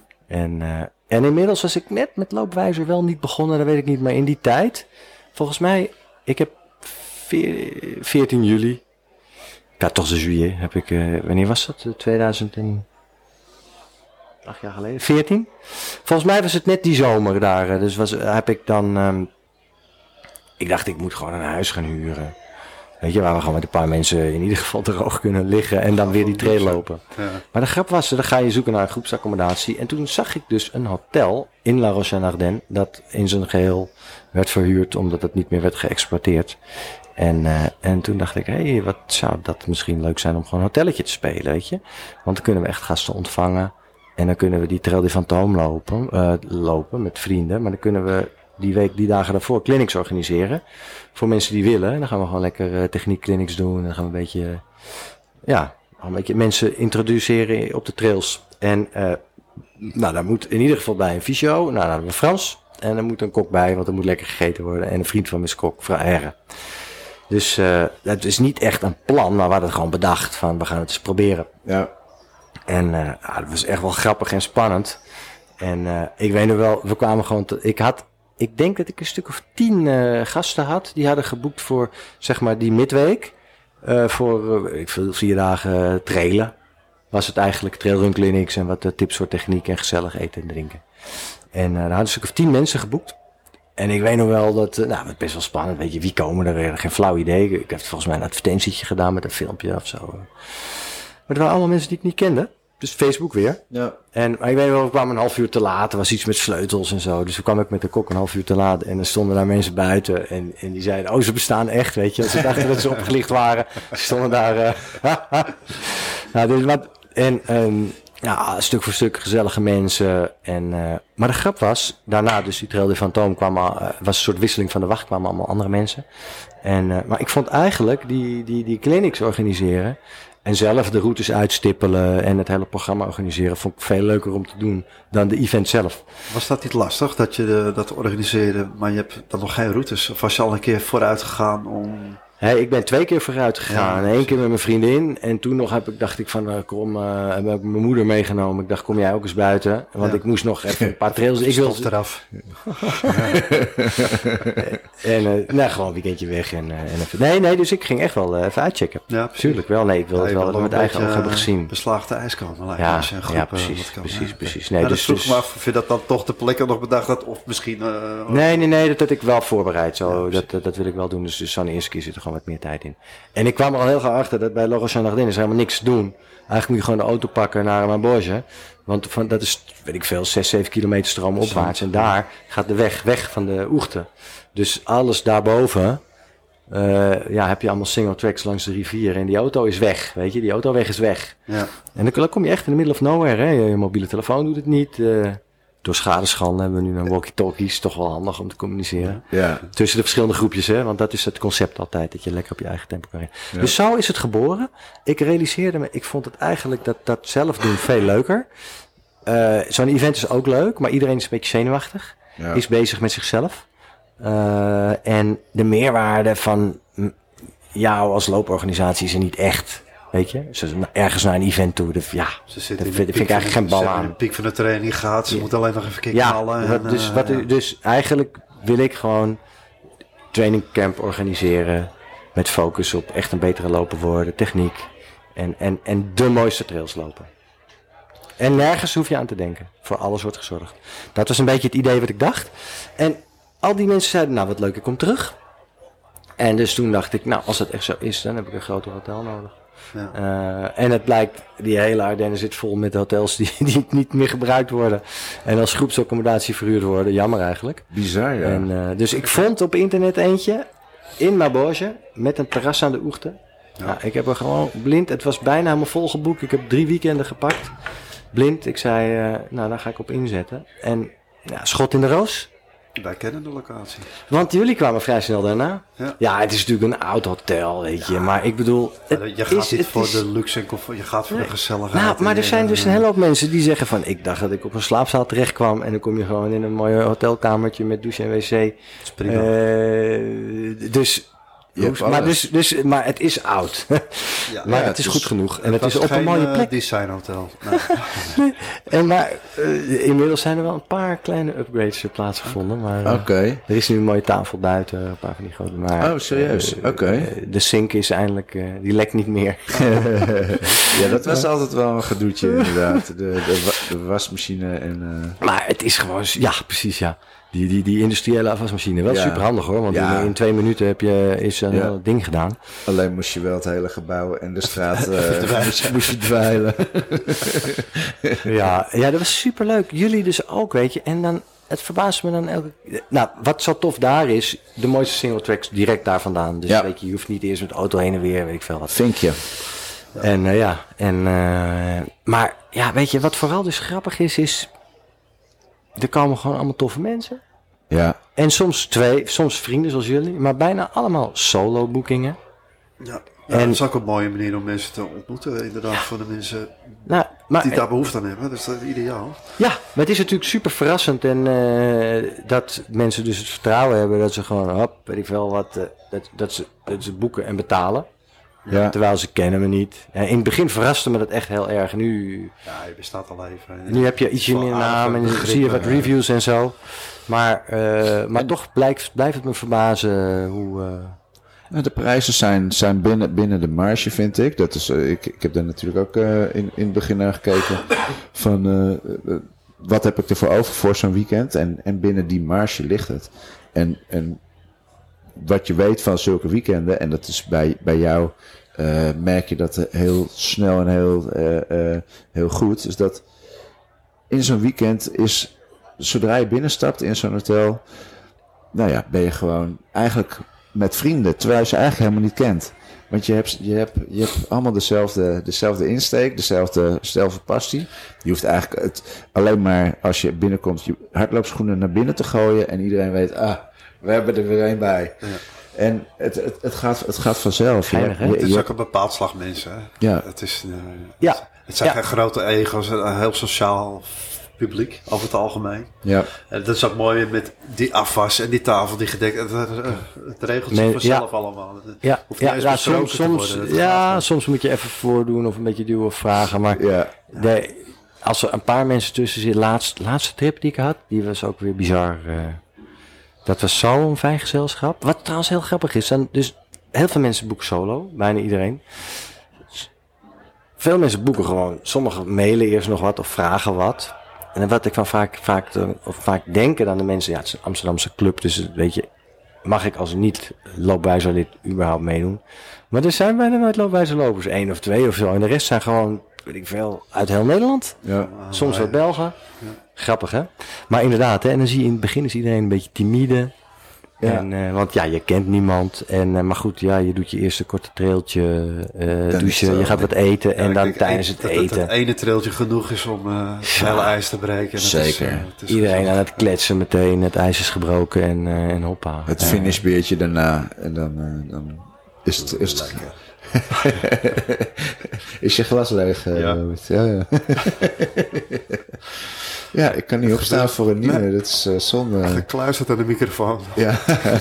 En inmiddels was ik net met loopwijzer wel niet begonnen, dat weet ik niet. Maar in die tijd, volgens mij, ik heb 14 juli, 14 juillet, heb ik, wanneer was dat? 2008 jaar geleden? 14? Volgens mij was het net die zomer daar. Dus heb ik dan, ik dacht ik moet gewoon een huis gaan huren. Weet je, waar we gewoon met een paar mensen in ieder geval droog kunnen liggen en dan weer die trail lopen. Ja. Maar de grap was, dan ga je zoeken naar een groepsaccommodatie. En toen zag ik dus een hotel in La Roche-en-Ardenne dat in zijn geheel werd verhuurd omdat het niet meer werd geëxploiteerd. En toen dacht ik, wat zou dat misschien leuk zijn om gewoon een hotelletje te spelen, weet je. Want dan kunnen we echt gasten ontvangen en dan kunnen we die Trail van Toom lopen met vrienden. Maar dan kunnen we die dagen daarvoor clinics organiseren. Voor mensen die willen. En dan gaan we gewoon lekker techniekclinics doen. En dan gaan we een beetje mensen introduceren op de trails. En daar moet in ieder geval bij een fysio. Nou, dan hebben we Frans. En er moet een kok bij, want er moet lekker gegeten worden. En een vriend van mijn kok, vrouw Herre. Dus het is niet echt een plan, maar we hadden het gewoon bedacht van we gaan het eens proberen. Ja. En dat was echt wel grappig en spannend. En ik weet nog wel, we kwamen gewoon ik denk dat ik een stuk of 10 gasten had. Die hadden geboekt voor, zeg maar, die midweek. Voor 4 dagen trailen. Was het eigenlijk trailrun clinics en wat tips voor techniek en gezellig eten en drinken. En daar hadden een stuk of 10 mensen geboekt. En ik weet nog wel dat, het was best wel spannend. Weet je, wie komen er weer? Geen flauw idee. Ik heb volgens mij een advertentietje gedaan met een filmpje of zo. Maar het waren allemaal mensen die ik niet kende. Dus Facebook weer. Ja. Maar ik weet wel, we kwamen een half uur te laat. Er was iets met sleutels en zo. Dus toen kwam ik met de kok een half uur te laat. En er stonden daar mensen buiten. En die zeiden, ze bestaan echt, weet je. Ze dachten dat ze opgelicht waren. Ze stonden daar. Stuk voor stuk gezellige mensen. Maar de grap was, daarna dus die Trail van Toom was een soort wisseling van de wacht. Kwamen allemaal andere mensen. Maar ik vond eigenlijk die clinics organiseren En zelf de routes uitstippelen en het hele programma organiseren vond ik veel leuker om te doen dan de event zelf. Was dat niet lastig dat je dat organiseerde, maar je hebt dan nog geen routes? Of was je al een keer vooruit gegaan om... Ik ben 2 keer vooruit gegaan. Ja, 1 keer met mijn vriendin. En toen nog dacht ik van, heb ik mijn moeder meegenomen. Ik dacht, kom jij ook eens buiten? Want ik moest nog even een paar trails. Ik wil eraf. En gewoon een weekendje weg. En even... Nee, dus ik ging echt wel even uitchecken. Ja, tuurlijk wel. Nee, ik wil het wel met eigen ogen hebben gezien. Beslaagde ijskant. Precies. Nee, dus vroeg me af of je dat dan toch de plekken nog bedacht had. Of misschien... Nee, dat had ik wel voorbereid. Zo. Dat wil ik wel doen. Dus zo'n eerste keer zit er gewoon wat meer tijd in. En ik kwam er al heel graag achter dat bij La Roche-Saint-Gardin is helemaal niks te doen. Eigenlijk moet je gewoon de auto pakken naar Maubeuge. Want dat is, weet ik veel, 6-7 kilometer stroomopwaarts. En daar gaat de weg van de Oegte. Dus alles daarboven, heb je allemaal single tracks langs de rivier. En die auto is weg, weet je. Die autoweg is weg. Ja. En dan kom je echt in the middle of nowhere, hè. Je mobiele telefoon doet het niet. Door schadeschande hebben we nu een walkie-talkies. Toch wel handig om te communiceren. Ja. Tussen de verschillende groepjes, hè. Want dat is het concept altijd. Dat je lekker op je eigen tempo kan rijden. Ja. Dus zo is het geboren. Ik realiseerde me, ik vond het eigenlijk dat zelf doen veel leuker. Zo'n event is ook leuk. Maar iedereen is een beetje zenuwachtig. Ja. Is bezig met zichzelf. En de meerwaarde van jou als looporganisatie is er niet echt. Weet je, ze ergens naar een event toe. Dat vind ik eigenlijk geen bal aan. Als de piek van de training gaat, ze moeten alleen nog even knallen. Dus eigenlijk wil ik gewoon trainingcamp organiseren met focus op echt een betere loper worden, techniek en de mooiste trails lopen. En nergens hoef je aan te denken. Voor alles wordt gezorgd. Dat was een beetje het idee wat ik dacht. En al die mensen zeiden, nou wat leuk, ik kom terug. En dus toen dacht ik, nou als dat echt zo is, dan heb ik een groter hotel nodig. Ja. En het blijkt, die hele Ardennen zit vol met hotels die niet meer gebruikt worden. En als groepsaccommodatie verhuurd worden. Jammer eigenlijk. Bizar, ja. En, dus ik vond op internet eentje in Maubeuge met een terras aan de Oegte. Ja. Nou, ik heb er gewoon blind, het was bijna helemaal volgeboekt. Ik heb 3 weekenden gepakt. Blind, ik zei, daar ga ik op inzetten. En schot in de roos. Wij kennen de locatie. Want jullie kwamen vrij snel daarna. Ja, het is natuurlijk een oud hotel, weet je. Maar ik bedoel... Je gaat niet voor de luxe en comfort, je gaat voor de gezelligheid. Nou, maar er zijn dus een hele hoop mensen die zeggen van... Ik dacht dat ik op een slaapzaal terecht kwam... en dan kom je gewoon in een mooi hotelkamertje met douche en wc. Dat is prima. Maar het is oud. Maar het is goed genoeg. En het is op een mooie plek. Designhotel. Maar inmiddels zijn er wel een paar kleine upgrades plaatsgevonden. Maar er is nu een mooie tafel buiten. Een paar van die grote. Maar, serieus? De sink is eindelijk... die lekt niet meer. Ja, dat was altijd wel een gedoetje inderdaad. De wasmachine en... Maar het is gewoon... Ja, precies, ja. Die industriële afwasmachine, wel super handig hoor, want in 2 minuten is een heel ding gedaan. Alleen moest je wel het hele gebouw en de straat moest je dweilen. ja, dat was super leuk. Jullie dus ook, weet je. En dan, het verbaast me dan elke... Nou, wat zo tof daar is, de mooiste single tracks direct daar vandaan. Dus weet je hoeft niet eerst met de auto heen en weer, weet ik veel wat. Vinkje. Maar ja, weet je, wat vooral dus grappig is... Er komen gewoon allemaal toffe mensen. Ja. En soms vrienden zoals jullie. Maar bijna allemaal solo boekingen. Ja, dat is ook een mooie manier om mensen te ontmoeten. Inderdaad, voor de mensen die daar behoefte aan hebben. Dat is ideaal. Ja, maar het is natuurlijk super verrassend. En dat mensen dus het vertrouwen hebben dat ze gewoon, weet ik wel wat, dat ze boeken en betalen. Ja. Terwijl ze kennen me niet. Ja, in het begin verraste me dat echt heel erg. Nu... Ja, je bestaat al even. Nu heb je ietsje meer naam en zie je wat reviews en zo. Maar toch blijft het me verbazen hoe... De prijzen zijn binnen de marge, vind ik. Dat is, ik heb daar natuurlijk ook in het begin naar gekeken. Van wat heb ik ervoor over voor zo'n weekend? En binnen die marge ligt het. En wat je weet van zulke weekenden, en dat is bij jou, merk je dat heel snel en heel goed, is dat in zo'n weekend is, zodra je binnenstapt in zo'n hotel, ben je gewoon eigenlijk met vrienden, terwijl je ze eigenlijk helemaal niet kent. Want je hebt allemaal dezelfde insteek, dezelfde passie. Je hoeft eigenlijk alleen maar als je binnenkomt je hardloopschoenen naar binnen te gooien en iedereen weet, we hebben er weer een bij. Ja. En het gaat vanzelf. Geinig, hè? Het is ook een bepaald slag mensen. Hè? Ja. Het is, Ja. het zijn Ja. geen grote ego's, een heel sociaal publiek over het algemeen. Ja. En dat is ook mooi met die afwas en die tafel die gedekt. Het regelt zich vanzelf allemaal. Het hoeft niet eens besproken te worden. Soms moet je even voordoen of een beetje duwen of vragen. Maar als er een paar mensen tussen zitten, laatste trip die ik had, die was ook weer bizar. Dat was zo'n fijn gezelschap. Wat trouwens heel grappig is, dus heel veel mensen boeken solo, bijna iedereen. Veel mensen boeken gewoon, sommigen mailen eerst nog wat of vragen wat. En wat ik van vaak denken aan de mensen, het is een Amsterdamse club, dus weet je, mag ik als niet-loopwijzerlid überhaupt meedoen? Maar er zijn bijna nooit loopwijzerlopers, 1 of 2 of zo. En de rest zijn gewoon, weet ik veel, uit heel Nederland. Ja. Soms wat Belgen. Ja. Grappig, hè? Maar inderdaad, hè, en dan zie je in het begin is iedereen een beetje timide. Ja. En, want je kent niemand. En, maar goed, je doet je eerste korte trailtje, douchen, je gaat wat eten en dan tijdens het eten. Dat ene trailtje genoeg is om het hele ijs te breken. Zeker. Het is iedereen aan het kletsen meteen, het ijs is gebroken en hoppa. Het finishbeertje daarna en dan is het... Is je glas leeg? Ja. Ja, ik kan niet opstaan voor een nieuwe. Nee. Dat is zonde. Gekluisterd aan de microfoon. Ja.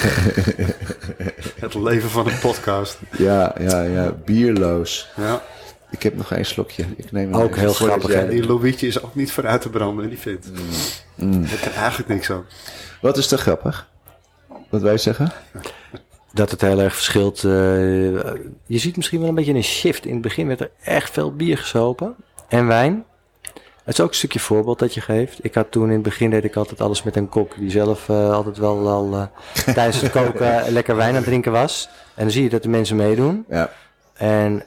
Het leven van een podcast. Ja. Bierloos. Ja. Ik heb nog 1 slokje. Ik neem ook heel grappig. Die Louietje is ook niet vooruit te branden. Die vindt. Dat kan eigenlijk niks aan. Wat is te grappig? Wat wij zeggen? Dat het heel erg verschilt. Je ziet misschien wel een beetje een shift. In het begin werd er echt veel bier gesopen. En wijn. Het is ook een stukje voorbeeld dat je geeft. Ik had toen in het begin deed ik altijd alles met een kok. Die zelf altijd wel al tijdens het koken lekker wijn aan het drinken was. En dan zie je dat de mensen meedoen. Ja. En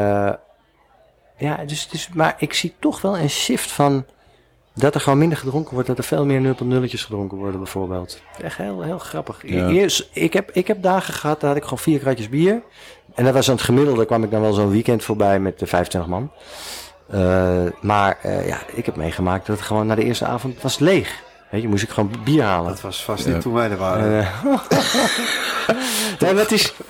maar ik zie toch wel een shift van... Dat er gewoon minder gedronken wordt, dat er veel meer 0.0'tjes gedronken worden bijvoorbeeld. Echt heel, heel grappig. Ja. Ik heb dagen gehad, daar had ik gewoon 4 kratjes bier. En dat was aan het gemiddelde, kwam ik dan wel zo'n weekend voorbij met 25 man. Ik heb meegemaakt dat het gewoon na de eerste avond was leeg. Weet je, moest ik gewoon bier halen. Dat was vast niet toen wij er waren. Nee, dat is...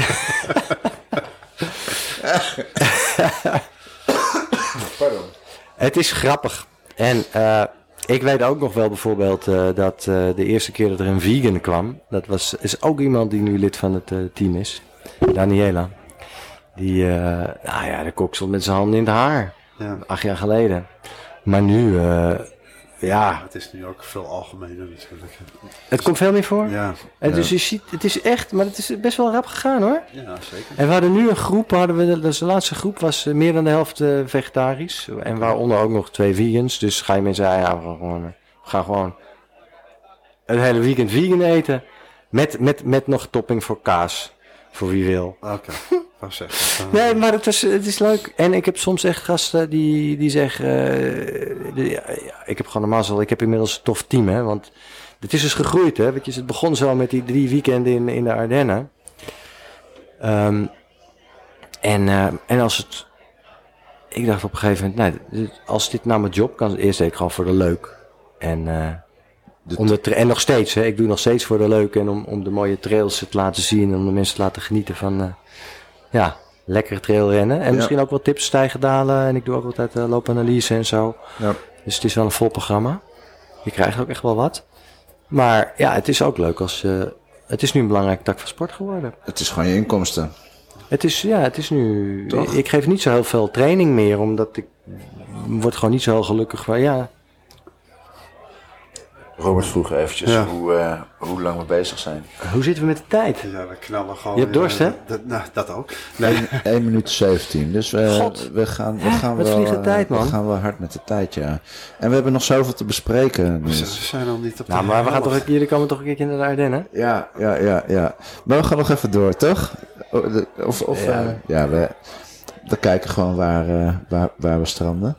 Pardon. Het is grappig. En ik weet ook nog wel bijvoorbeeld dat de eerste keer dat er een vegan kwam, is ook iemand die nu lid van het team is, Daniela. Die, de kok stond met zijn handen in het haar, 8 jaar geleden. Maar nu, Het is nu ook veel algemener natuurlijk. Het komt veel meer voor? Ja. Dus je ziet, het is echt, maar het is best wel rap gegaan hoor. Ja, zeker. En we hadden nu een groep, dus de laatste groep was meer dan de helft vegetarisch. En waaronder ook nog 2 vegans. Dus ga je mensen we gaan gewoon het hele weekend vegan eten. Met nog topping voor kaas. Voor wie wil. Oké. Nee, maar het is leuk. En ik heb soms echt gasten die zeggen... ik heb gewoon een mazzel. Ik heb inmiddels een tof team, hè. Want het is dus gegroeid, hè. Weet je, het begon zo met die 3 weekenden in de Ardennen. En als het... Ik dacht op een gegeven moment... als dit nou mijn job kan... Eerst deed ik gewoon voor de leuk. En nog steeds, hè. Ik doe nog steeds voor de leuk. En om de mooie trails te laten zien. En om de mensen te laten genieten van... lekkere trailrennen. En misschien ook wat tips, stijgen, dalen. En ik doe ook altijd loopanalyse en zo. Ja. Dus het is wel een vol programma. Je krijgt ook echt wel wat. Maar het is ook leuk als... het is nu een belangrijke tak van sport geworden. Het is gewoon je inkomsten. Het is nu... Toch? Ik geef niet zo heel veel training meer. Omdat ik word gewoon niet zo heel gelukkig van... Robert vroeg eventjes hoe lang we bezig zijn. Hoe zitten we met de tijd? Ja, we knallen gewoon. Je hebt dorst, hè? Dat ook. 1 minuut 17. Dus we gaan wel hard met de tijd, ja. En we hebben nog zoveel te bespreken. Dus. We zijn al niet op de maar jullie komen toch een keertje naar de Ardennen? Ja. Maar we gaan nog even door, toch? We kijken gewoon waar we stranden.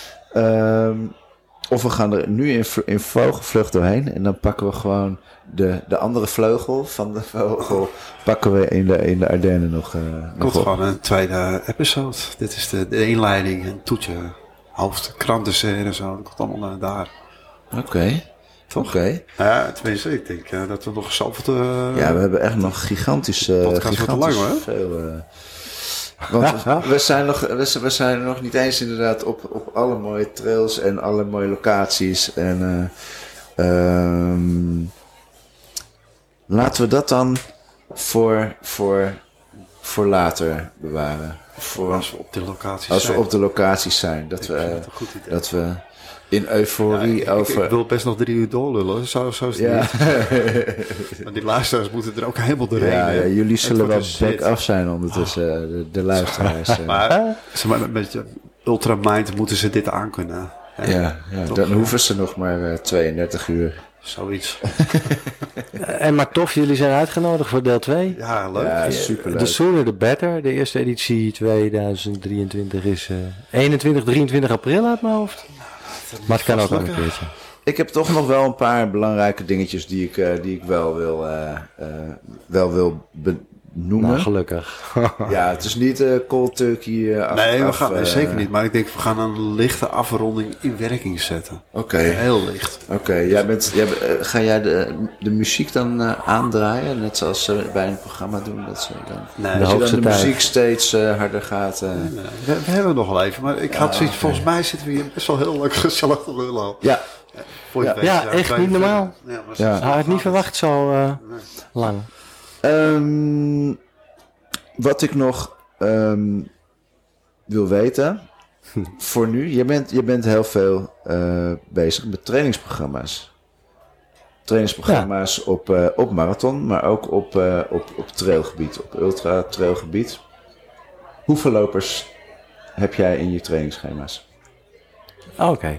Of we gaan er nu in vogelvlucht doorheen. En dan pakken we gewoon de andere vleugel van de vogel. Pakken we in de Ardennen nog. Komt gewoon een tweede episode. Dit is de inleiding. Een toetje. Hoofd, krantenscène en zo. Dat komt allemaal naar daar. Oké. Toch? Oké. Ja, tenminste, ik denk dat we nog zoveel Ja, we hebben echt nog gigantisch podcast wordt te lang, hoor. veel... want we zijn nog niet eens inderdaad op alle mooie trails en alle mooie locaties. En laten we dat dan voor later bewaren. Als we op de locaties Als zijn. we op de locaties zijn. Dat we in euforie over... Ik wil best nog 3 uur doorlullen. Zo is het niet. Maar die luisteraars moeten er ook helemaal doorheen. Ja, jullie zullen wel back back af zijn ondertussen, de luisteraars. Maar met Ultramind moeten ze dit aankunnen. Ja, dan hoeven ze nog maar 32 uur. Zoiets. Maar tof, jullie zijn uitgenodigd voor deel 2. Ja, leuk. Ja, superleuk. The sooner the better. De eerste editie 2023 is 23 april uit mijn hoofd. Maar het kan ook wel een keertje. Ik heb toch nog wel een paar belangrijke dingetjes die ik wel wil benoemen. Nou, gelukkig. Ja, het is niet cold turkey. Nee, we gaan zeker niet. Maar ik denk, we gaan een lichte afronding in werking zetten. Oké. Heel licht. Oké, ga jij de muziek dan aandraaien? Net zoals ze bij een programma doen. Dat ze dan, Nee, als je dan de tijd. muziek steeds harder gaat. we hebben nog wel even. Maar ik had zoiets, volgens mij zitten we hier best wel heel leuk gezellig te lullen al. Ja. Voor je Ja. weet, Ja, echt niet normaal. Ja, maar Ja. Had ik niet verwacht zo lang. Wat ik nog wil weten, voor nu, je bent heel veel bezig met trainingsprogramma's. Trainingsprogramma's op marathon, maar ook op trailgebied, op ultra trailgebied. Hoeveel lopers heb jij in je trainingsschema's? Oké.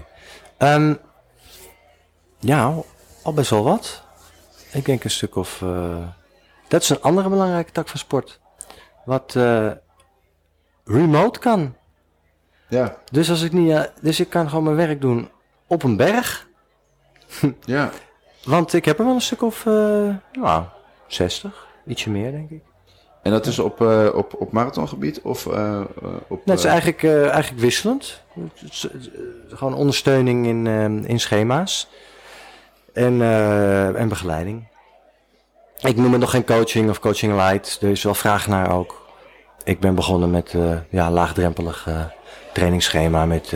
Ja, al best wel wat. Ik denk een stuk of... dat is een andere belangrijke tak van sport. Wat remote kan. Ja. Dus als ik niet... dus ik kan gewoon mijn werk doen op een berg. Ja. Want ik heb er wel een stuk of 60. Ietsje meer, denk ik. En dat is op marathongebied of op... Dat is eigenlijk wisselend. Gewoon ondersteuning in schema's. En begeleiding. Ik noem het nog geen coaching of coaching light. Er is wel vraag naar ook. Ik ben begonnen met laagdrempelig trainingsschema met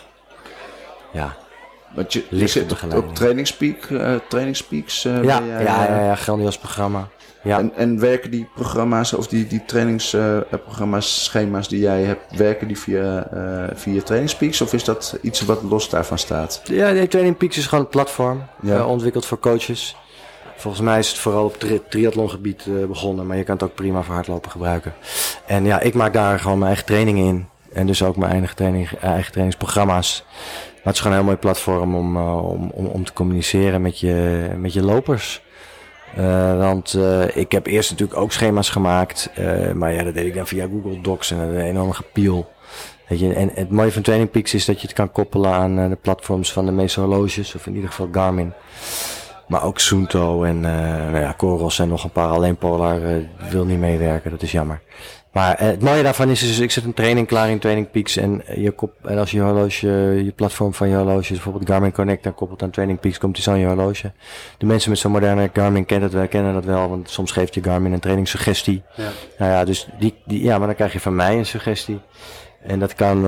Want je lichte zit begeleiding. op trainingspeaks. ja, grandioos programma. Ja. En werken die programma's of die trainingsprogramma's, schema's die jij hebt, werken die via trainingspeaks? Of is dat iets wat los daarvan staat? Ja, de Training Peaks is gewoon een platform. Ja. Ontwikkeld voor coaches. Volgens mij is het vooral op triathlongebied begonnen. Maar je kan het ook prima voor hardlopen gebruiken. En ja, ik maak daar gewoon mijn eigen trainingen in. En dus ook mijn eigen trainingsprogramma's. Maar het is gewoon een heel mooi platform om te communiceren met je lopers. Want ik heb eerst natuurlijk ook schema's gemaakt. Maar ja, dat deed ik dan via Google Docs en een enorme gepiel. Weet je, en het mooie van Training Peaks is dat je het kan koppelen aan de platforms van de meeste horloges. Of in ieder geval Garmin. Maar ook Suunto en Coros en nog een paar. Alleen Polar wil niet meewerken, dat is jammer. Maar het mooie daarvan is dus, ik zet een training klaar in Training Peaks. En als je horloge, je platform van je horloge, bijvoorbeeld Garmin Connect, dan koppelt aan Training Peaks, komt die zo aan je horloge. De mensen met zo'n moderne Garmin kennen dat wel, want soms geeft je Garmin een trainingssuggestie. Ja. Nou ja, dus maar dan krijg je van mij een suggestie. En dat kan,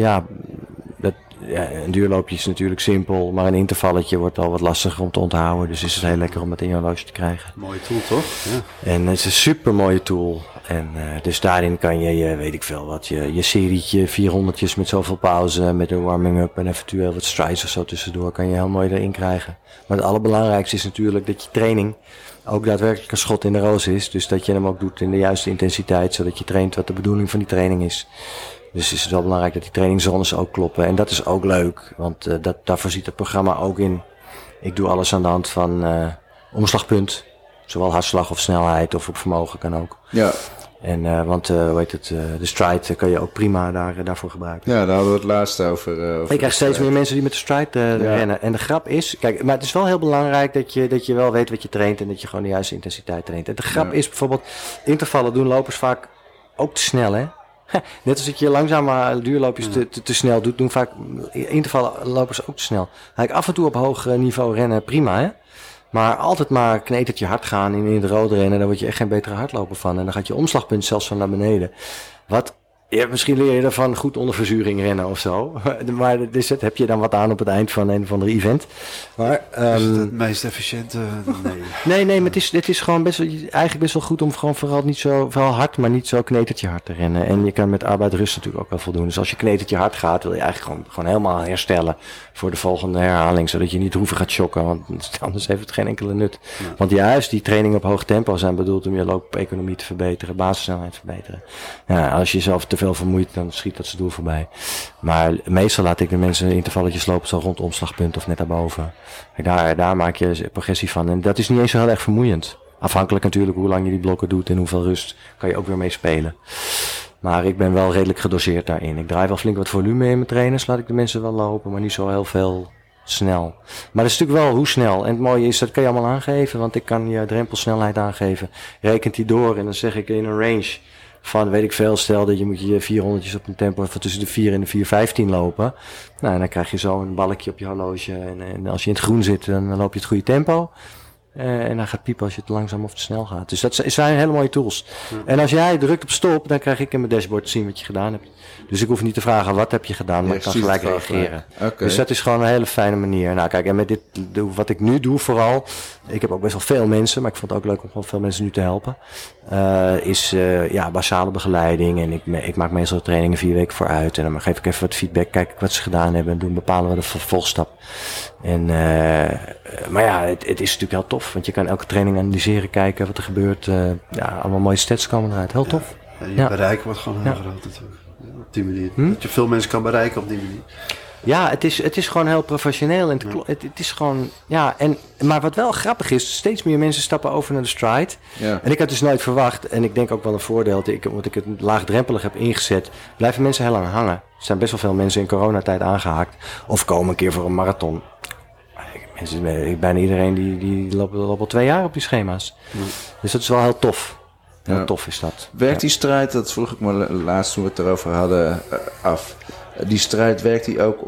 een duurloopje is natuurlijk simpel, maar een intervalletje wordt al wat lastiger om te onthouden. Dus is het heel lekker om het in je horloge te krijgen. Mooie tool, toch? Ja. En het is een super mooie tool. En dus daarin kan je weet ik veel wat, je serietje, 400'tjes met zoveel pauze, met een warming-up en eventueel wat strides of zo tussendoor, kan je heel mooi erin krijgen. Maar het allerbelangrijkste is natuurlijk dat je training ook daadwerkelijk een schot in de roos is. Dus dat je hem ook doet in de juiste intensiteit, zodat je traint wat de bedoeling van die training is. Dus is het wel belangrijk dat die trainingzones ook kloppen. En dat is ook leuk, want daarvoor ziet het programma ook in. Ik doe alles aan de hand van omslagpunt. Zowel hartslag of snelheid of op vermogen kan ook. Ja. En de stride kan je ook prima daarvoor gebruiken. Ja, daar hadden we het laatst over. Ik krijg steeds meer mensen die met de stride rennen. En de grap is, kijk, maar het is wel heel belangrijk dat je wel weet wat je traint en dat je gewoon de juiste intensiteit traint. En de grap is bijvoorbeeld, intervallen doen lopers vaak ook te snel, hè. Net als dat je langzame duurloopjes te snel doet, doen vaak intervallopers ook te snel. Eigenlijk af en toe op hoog niveau rennen, prima hè. Maar altijd maar knetertje hard gaan in het rode rennen, daar word je echt geen betere hardloper van. En dan gaat je omslagpunt zelfs van naar beneden. Misschien leer je ervan goed onder verzuring rennen of zo. Maar heb je dan wat aan op het eind van een of andere event. Maar, is het meest efficiënte? Nee. Nee, maar het is gewoon eigenlijk best wel goed om gewoon vooral niet zo wel hard, maar niet zo knetertje hard te rennen. En je kan met arbeid rust natuurlijk ook wel voldoen. Dus als je knetertje hard gaat, wil je eigenlijk gewoon helemaal herstellen voor de volgende herhaling. Zodat je niet hoeven gaat shocken, want anders heeft het geen enkele nut. Ja. Want juist die trainingen op hoog tempo zijn bedoeld om je loopeconomie te verbeteren, basissnelheid te verbeteren. Ja, als je jezelf te veel vermoeit, dan schiet dat zijn doel voorbij. Maar meestal laat ik de mensen intervalletjes lopen zo rond omslagpunt of net daarboven. Daar maak je progressie van. En dat is niet eens zo heel erg vermoeiend. Afhankelijk natuurlijk hoe lang je die blokken doet en hoeveel rust kan je ook weer mee spelen. Maar ik ben wel redelijk gedoseerd daarin. Ik draai wel flink wat volume in mijn trainers, laat ik de mensen wel lopen, maar niet zo heel veel snel. Maar dat is natuurlijk wel hoe snel. En het mooie is, dat kan je allemaal aangeven, want ik kan je drempelsnelheid aangeven. Rekent die door en dan zeg ik in een range van, weet ik veel, stel dat je moet je 400's op een tempo van tussen de 4 en de 4:15 lopen. Nou, en dan krijg je zo een balkje op je horloge. En als je in het groen zit, dan loop je het goede tempo. En dan gaat piepen als je te langzaam of te snel gaat. Dus dat zijn hele mooie tools. Ja. En als jij drukt op stop, dan krijg ik in mijn dashboard te zien wat je gedaan hebt. Dus ik hoef niet te vragen wat heb je gedaan, maar ik kan gelijk reageren. Okay. Dus dat is gewoon een hele fijne manier. Nou kijk, en met dit, wat ik nu doe vooral, ik heb ook best wel veel mensen, maar ik vond het ook leuk om gewoon veel mensen nu te helpen. Is basale begeleiding. En ik maak meestal trainingen 4 weken vooruit. En dan geef ik even wat feedback, kijk ik wat ze gedaan hebben. En bepalen we de vervolgstap. En, maar ja, het is natuurlijk heel tof. Want je kan elke training analyseren, kijken wat er gebeurt. Allemaal mooie stats komen eruit. Heel tof. En je bereik wordt gewoon heel groot natuurlijk. Op die manier. Dat je veel mensen kan bereiken op die manier. Ja, het is gewoon heel professioneel. En het is gewoon, maar wat wel grappig is, steeds meer mensen stappen over naar de stride. Ja. En ik had dus nooit verwacht, en ik denk ook wel een voordeel, omdat ik het laagdrempelig heb ingezet, blijven mensen heel lang hangen. Er zijn best wel veel mensen in coronatijd aangehaakt. Of komen een keer voor een marathon. Bijna iedereen die loopt al 2 jaar op die schema's. Ja. Dus dat is wel heel tof. Heel tof is dat. Werkt die strijd, dat vroeg ik me laatst toen we het erover hadden, af. Die strijd, werkt die ook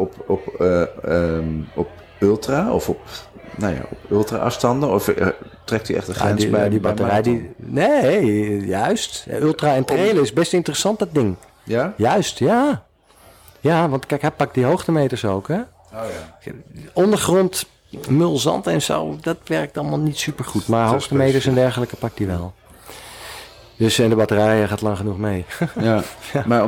op ultra of op ultra afstanden? Of trekt hij echt een grens bij die batterij? Nee, juist. Ultra en trailen is best interessant, dat ding. Ja? Juist, ja. Ja, want kijk, hij pakt die hoogtemeters ook, hè. Oh ja. Ondergrond, mul, zand en zo, dat werkt allemaal niet supergoed. Maar hoogtemeters en dergelijke pakt hij wel. Dus en de batterij gaat lang genoeg mee. Ja. Maar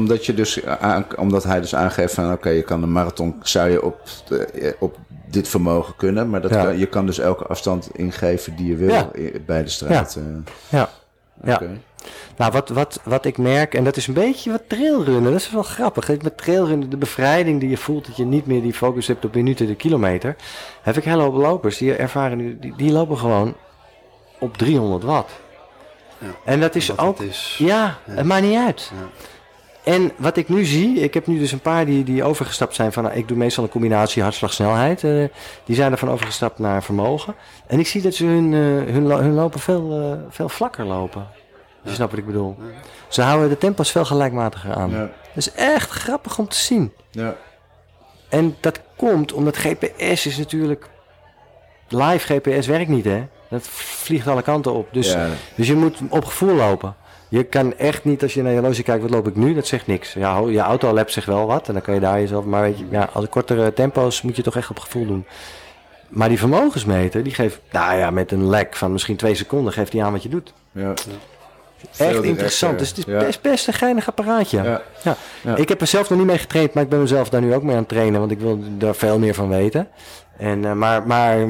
omdat hij dus aangeeft van oké, je kan een marathon, zou je op dit vermogen kunnen, maar je kan dus elke afstand ingeven die je wil bij de strijd. Ja. Okay. Nou, wat ik merk, en dat is een beetje wat trailrunnen, dat is wel grappig. Met trailrunnen, de bevrijding die je voelt, dat je niet meer die focus hebt op minuten de kilometer, heb ik hele hoop lopers die ervaren nu, die lopen gewoon op 300 watt. Ja, en dat is ook, het maakt niet uit. Ja. En wat ik nu zie, ik heb nu dus een paar die overgestapt zijn van, ik doe meestal een combinatie hartslag-snelheid. Die zijn ervan overgestapt naar vermogen. En ik zie dat ze hun lopen veel vlakker lopen. Je snapt wat ik bedoel. Ja. Ze houden de tempo's veel gelijkmatiger aan. Ja. Dat is echt grappig om te zien. Ja. En dat komt omdat GPS is natuurlijk, live GPS werkt niet, hè. Dat vliegt alle kanten op. Dus je moet op gevoel lopen. Je kan echt niet, als je naar je horloge kijkt, wat loop ik nu? Dat zegt niks. Ja, je auto-lab zegt wel wat. En dan kan je daar jezelf, maar weet je, als de kortere tempo's moet je toch echt op gevoel doen. Maar die vermogensmeter, die geeft, met een lag van misschien 2 seconden, geeft die aan wat je doet. Ja. Echt interessant. Dus het is best een geinig apparaatje. Ja. Ik heb er zelf nog niet mee getraind, maar ik ben mezelf daar nu ook mee aan het trainen, want ik wil daar veel meer van weten. En, maar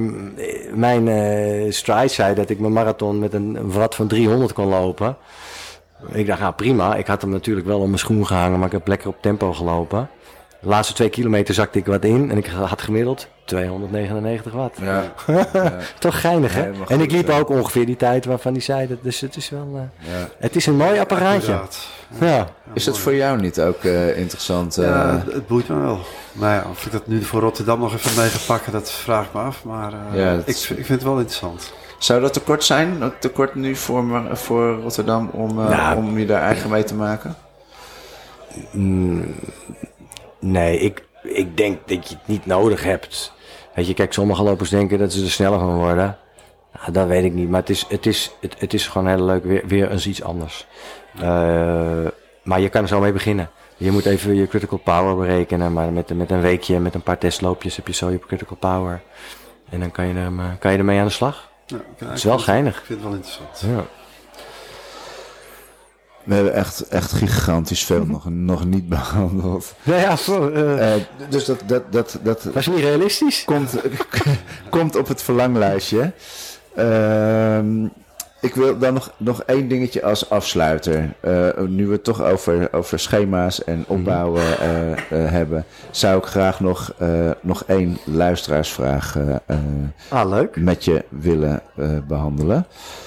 mijn stride zei dat ik mijn marathon met een watt van 300 kon lopen. Ik dacht, prima. Ik had hem natuurlijk wel om mijn schoen gehangen, maar ik heb lekker op tempo gelopen. De laatste 2 kilometer zakte ik wat in en ik had gemiddeld 299 watt. Ja. Toch geinig, hè? En ik liep ook ongeveer die tijd waarvan hij zei dat. Dus het is wel. Het is een mooi apparaatje. Ja. Is het voor jou niet ook interessant? Het boeit me wel. Maar of ik dat nu voor Rotterdam nog even mee ga pakken, dat vraag ik me af. Maar ik vind het wel interessant. Zou dat tekort zijn? Tekort nu voor Rotterdam om je daar eigen mee te maken? Nee, ik denk dat je het niet nodig hebt. Weet je, kijk, sommige lopers denken dat ze er sneller van worden. Nou, dat weet ik niet, maar het is gewoon heel leuk, weer eens iets anders. Maar je kan er zo mee beginnen. Je moet even je critical power berekenen, maar met een weekje, met een paar testloopjes heb je zo je critical power. En dan kan je ermee aan de slag. Ja, Het is wel geinig. Ik vind het wel interessant. Ja. We hebben echt gigantisch veel nog niet behandeld. Nou ja, Dus dat was je niet realistisch? komt op het verlanglijstje. Ik wil dan nog één dingetje als afsluiter. Nu we het toch over schema's en opbouwen hebben, zou ik graag nog één luisteraarsvraag leuk. met je willen behandelen.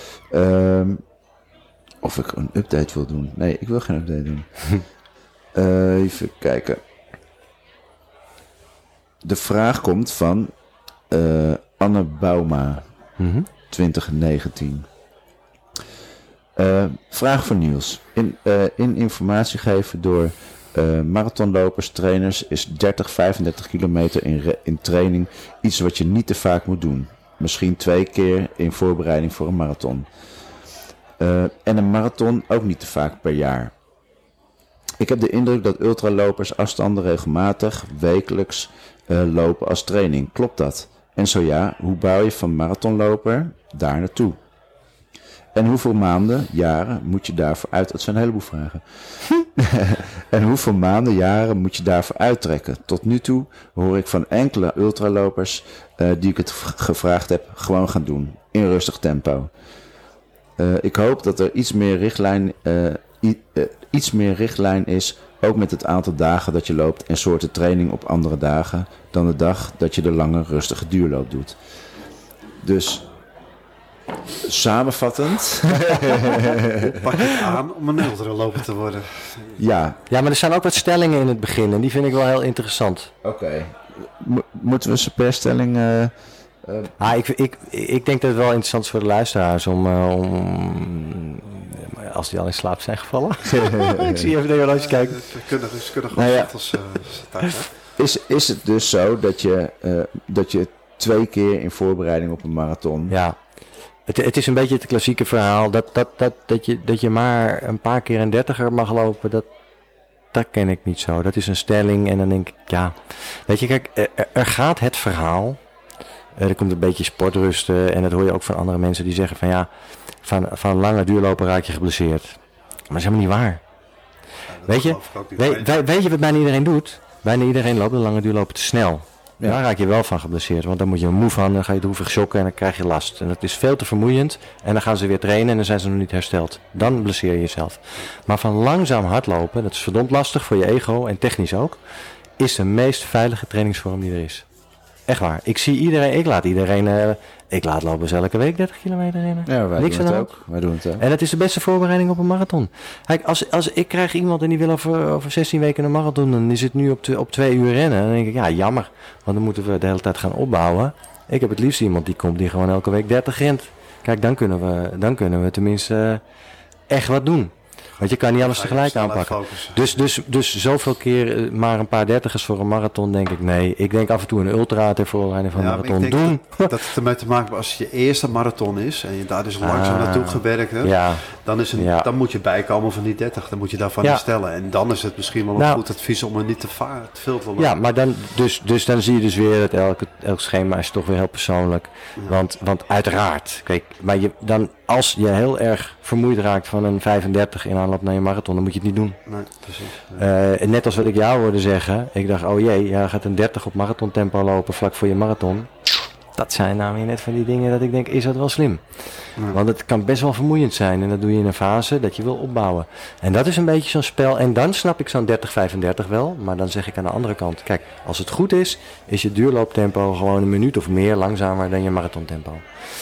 Of ik een update wil doen. Nee, ik wil geen update doen. Even kijken. De vraag komt van Anne Bouma, 2019. Vraag voor Niels. In informatie geven door marathonlopers, trainers is 30-35 kilometer in training iets wat je niet te vaak moet doen. Misschien 2 keer in voorbereiding voor een marathon. En een marathon ook niet te vaak per jaar. Ik heb de indruk dat ultralopers afstanden regelmatig, wekelijks lopen als training. Klopt dat? En zo ja, hoe bouw je van marathonloper daar naartoe? En hoeveel maanden, jaren moet je daarvoor uit... Dat zijn een heleboel vragen. En hoeveel maanden, jaren moet je daarvoor uittrekken? Tot nu toe hoor ik van enkele ultralopers die ik het gevraagd heb, gewoon gaan doen. In rustig tempo. Ik hoop dat er iets meer richtlijn is, ook met het aantal dagen dat je loopt en soorten training op andere dagen dan de dag dat je de lange rustige duurloop doet. Dus samenvattend. Pak je het aan om een ultraloper te worden? Ja, maar er zijn ook wat stellingen in het begin en die vind ik wel heel interessant. Oké. Moeten we ze per stelling... Ik denk dat het wel interessant is voor de luisteraars om als die al in slaap zijn gevallen. Ik zie even de als je kijkt. Ze kunnen gewoon als Is het dus zo dat je 2 keer in op een marathon... Ja, het is een beetje het klassieke verhaal dat je maar een paar keer een 30er mag lopen. Dat ken ik niet zo. Dat is een stelling en dan denk ik, ja. Weet je, kijk, er gaat het verhaal. Er komt een beetje sportrusten en dat hoor je ook van andere mensen die zeggen van ja, van lange duurlopen raak je geblesseerd. Maar dat is helemaal niet waar. Weet je wat bijna iedereen doet? Bijna iedereen loopt de lange duurlopen te snel. Ja. Daar raak je wel van geblesseerd, want dan moet je moe van, dan ga je droevig shocken en dan krijg je last. En dat is veel te vermoeiend en dan gaan ze weer trainen en dan zijn ze nog niet hersteld. Dan blesseer je jezelf. Maar van langzaam hardlopen, dat is verdomd lastig voor je ego en technisch ook, is de meest veilige trainingsvorm die er is. Echt waar. Ik laat lopen ze elke week 30 kilometer rennen. Ja, wij doen het ook. En het is de beste voorbereiding op een marathon. Kijk, als ik krijg iemand en die wil over 16 weken een marathon doen en die zit nu op 2 uur rennen, dan denk ik, ja, jammer. Want dan moeten we de hele tijd gaan opbouwen. Ik heb het liefst iemand die komt die gewoon elke week 30 rent. Kijk, dan kunnen we tenminste echt wat doen. Want je kan niet alles tegelijk aanpakken. Dus zoveel keer maar een paar 30ers voor een marathon, denk ik nee. Ik denk af en toe een ultra ter voorbereiding van een marathon doen. Dat het ermee te maken heeft als je eerste marathon is en je daar dus langzaam naartoe gewerkt hebt. Dan moet je bijkomen van die 30. Dan moet je daarvan herstellen. En dan is het misschien wel een goed advies om er niet te veel te lopen. Ja, maar dan zie je dus weer dat elk schema is toch weer heel persoonlijk. Ja. Want uiteraard, kijk, maar als je heel erg vermoeid raakt van een 35 in aanloop naar je marathon, dan moet je het niet doen. Nee, precies. Net als wat ik jou hoorde zeggen. Ik dacht, oh jee, jij gaat een 30 op marathontempo lopen vlak voor je marathon. Dat zijn nou weer net van die dingen dat ik denk, is dat wel slim? Ja. Want het kan best wel vermoeiend zijn. En dat doe je in een fase dat je wil opbouwen. En dat is een beetje zo'n spel. En dan snap ik zo'n 30-35 wel. Maar dan zeg ik aan de andere kant, kijk, als het goed is je duurlooptempo gewoon een minuut of meer langzamer dan je marathontempo.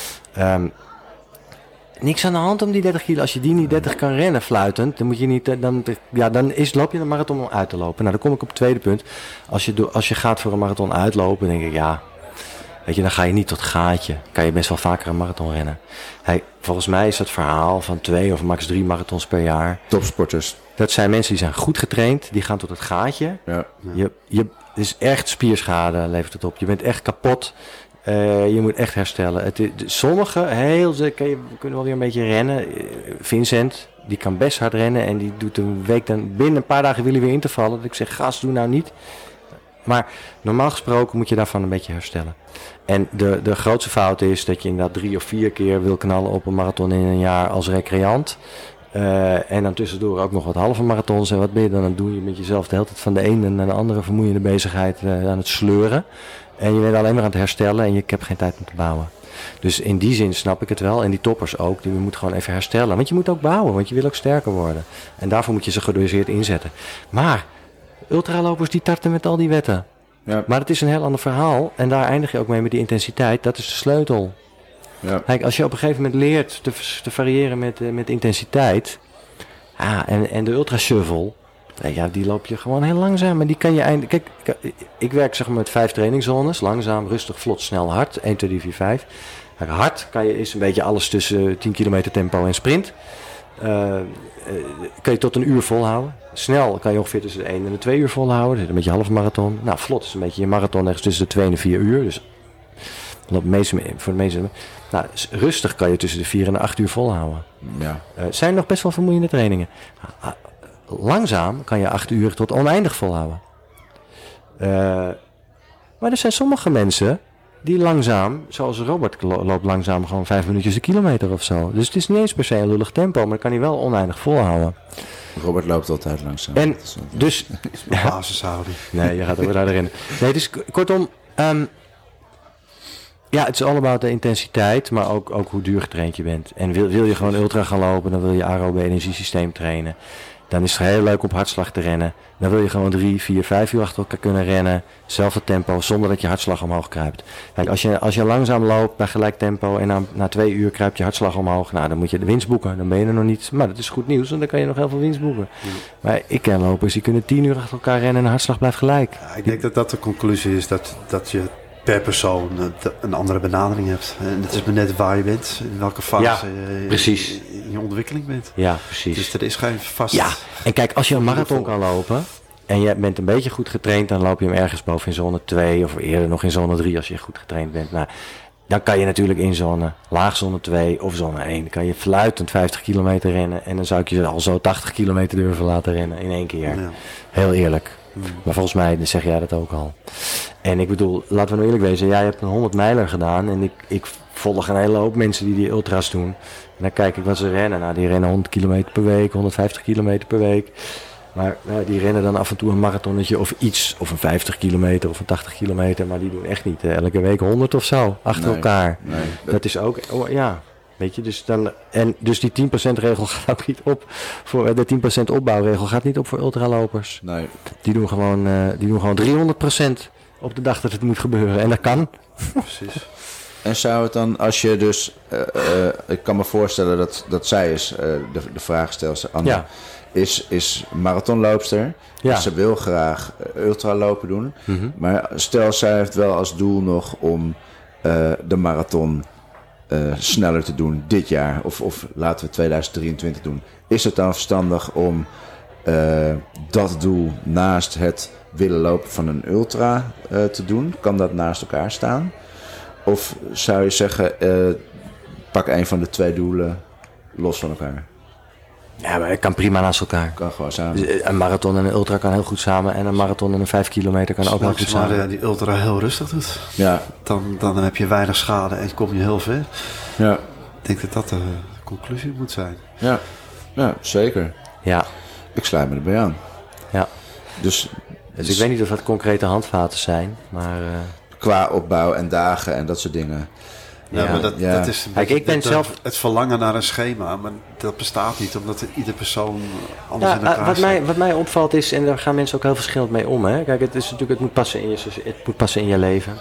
Niks aan de hand om die 30 kilo. Als je die niet 30 kan rennen fluitend, dan moet je niet. Loop je een marathon om uit te lopen. Nou, dan kom ik op het tweede punt. Als je gaat voor een marathon uitlopen, denk ik ja. Weet je, dan ga je niet tot gaatje. Kan je best wel vaker een marathon rennen. Volgens mij is het verhaal van 2 of max 3 marathons per jaar. Topsporters. Dat zijn mensen die zijn goed getraind. Die gaan tot het gaatje. Ja. Het is echt spierschade levert het op. Je bent echt kapot. Je moet echt herstellen. Sommigen, kunnen wel weer een beetje rennen. Vincent, die kan best hard rennen. En die doet een week dan binnen een paar dagen wil hij weer in te vallen. Dat ik zeg, gast, doe nou niet. Maar normaal gesproken moet je daarvan een beetje herstellen. En de grootste fout is dat je inderdaad 3 of 4 keer wil knallen op een marathon in een jaar als recreant. En dan tussendoor ook nog wat halve marathons. En wat ben je dan aan het doen? Je bent jezelf de hele tijd van de ene naar de andere vermoeiende bezigheid aan het sleuren. En je bent alleen maar aan het herstellen en je hebt geen tijd om te bouwen. Dus in die zin snap ik het wel. En die toppers ook. Die moet gewoon even herstellen. Want je moet ook bouwen, want je wil ook sterker worden. En daarvoor moet je ze gedoseerd inzetten. Maar ultralopers die tarten met al die wetten. Ja. Maar het is een heel ander verhaal. En daar eindig je ook mee met die intensiteit. Dat is de sleutel. Ja. Kijk, als je op een gegeven moment leert te variëren met intensiteit. En de ultra shuffle. Ja, die loop je gewoon heel langzaam. En die kan je eindelijk. Kijk, ik werk zeg maar met 5 trainingszones. Langzaam, rustig, vlot, snel, hard. 1, 2, 3, 4, 5. Kijk, hard is een beetje alles tussen 10 kilometer tempo en sprint. Kan je tot een uur volhouden. Snel kan je ongeveer tussen de 1 en de 2 uur volhouden. Dat is een beetje half marathon. Nou, vlot is een beetje je marathon ergens tussen de 2 en de 4 uur. Dus voor de meeste. Nou, rustig kan je tussen de 4 en de 8 uur volhouden. Ja. Zijn nog best wel vermoeiende trainingen. Langzaam kan je 8 uur tot oneindig volhouden. Maar er zijn sommige mensen die langzaam, zoals Robert loopt langzaam gewoon 5 minuutjes een kilometer of zo. Dus het is niet eens per se een lullig tempo, maar dan kan hij wel oneindig volhouden. Robert loopt altijd langzaam. En dus... basishouding. Nee, je gaat ook weer harder rennen. Nee, dus kortom... ja, het is all about de intensiteit, maar ook hoe duur getraind je bent. En wil je gewoon ultra gaan lopen, dan wil je aerobe energiesysteem trainen. Dan is het heel leuk op hartslag te rennen. Dan wil je gewoon 3, 4, 5 uur achter elkaar kunnen rennen. Zelfde tempo, zonder dat je hartslag omhoog kruipt. Kijk, als je langzaam loopt bij gelijk tempo en na 2 uur kruipt je hartslag omhoog. Nou, dan moet je de winst boeken. Dan ben je er nog niet. Maar dat is goed nieuws, want dan kan je nog heel veel winst boeken. Ja. Maar ik ken lopers, die kunnen 10 uur achter elkaar rennen en de hartslag blijft gelijk. Ja, ik denk dat de conclusie is dat je per persoon een andere benadering hebt. En het is maar net waar je bent, in welke fase je in je ontwikkeling bent. Ja, precies. Dus er is geen vast... Ja, en kijk, als je een marathon kan lopen en je bent een beetje goed getraind, dan loop je hem ergens boven in zone 2 of eerder nog in zone 3 als je goed getraind bent. Nou, dan kan je natuurlijk in laagzone 2 of zone 1, kan je fluitend 50 kilometer rennen en dan zou ik je al zo 80 kilometer durven laten rennen in 1 keer. Ja. Heel eerlijk. Maar volgens mij zeg jij dat ook al. En ik bedoel, laten we nou eerlijk wezen, jij hebt een 100 mijler gedaan en ik volg een hele hoop mensen die ultra's doen. En dan kijk ik wat ze rennen. Nou, die rennen 100 kilometer per week, 150 kilometer per week. Maar die rennen dan af en toe een marathonnetje of iets, of een 50 kilometer of een 80 kilometer. Maar die doen echt niet elke week 100 of zo, achter elkaar. Nee, dat is ook, ja... Weet je, dus die 10% regel gaat ook niet op voor de 10% opbouwregel gaat niet op voor ultralopers. Nee. Die doen gewoon 300% op de dag dat het moet gebeuren. En dat kan. Precies. En zou het dan, als je dus, ik kan me voorstellen dat zij is, de vraagstelster, Anne, ja. is marathonloopster. Ja. Dus ze wil graag ultralopen doen. Mm-hmm. Maar stel, zij heeft wel als doel nog om de marathon sneller te doen dit jaar. Of laten we 2023 doen. Is het dan verstandig om dat doel naast het willen lopen van een ultra te doen? Kan dat naast elkaar staan? Of zou je zeggen, pak een van de 2 doelen los van elkaar? Ja, maar het kan prima naast elkaar. Kan gewoon samen. Een marathon en een ultra kan heel goed samen. En een marathon en een 5 kilometer kan ook heel goed samen. Maar die ultra heel rustig doet. Ja. Dan heb je weinig schade en kom je heel ver. Ja. Ik denk dat dat de conclusie moet zijn. Ja, zeker. Ja. Ik sluit me erbij aan. Ja. Dus ik weet niet of dat concrete handvaten zijn, maar... Qua opbouw en dagen en dat soort dingen. Ja, maar dat is een beetje, ik ben zelf het verlangen naar een schema, maar dat bestaat niet, omdat ieder persoon anders in elkaar zit. Wat mij opvalt is, en daar gaan mensen ook heel verschillend mee om. Hè? Kijk, het moet passen in je leven.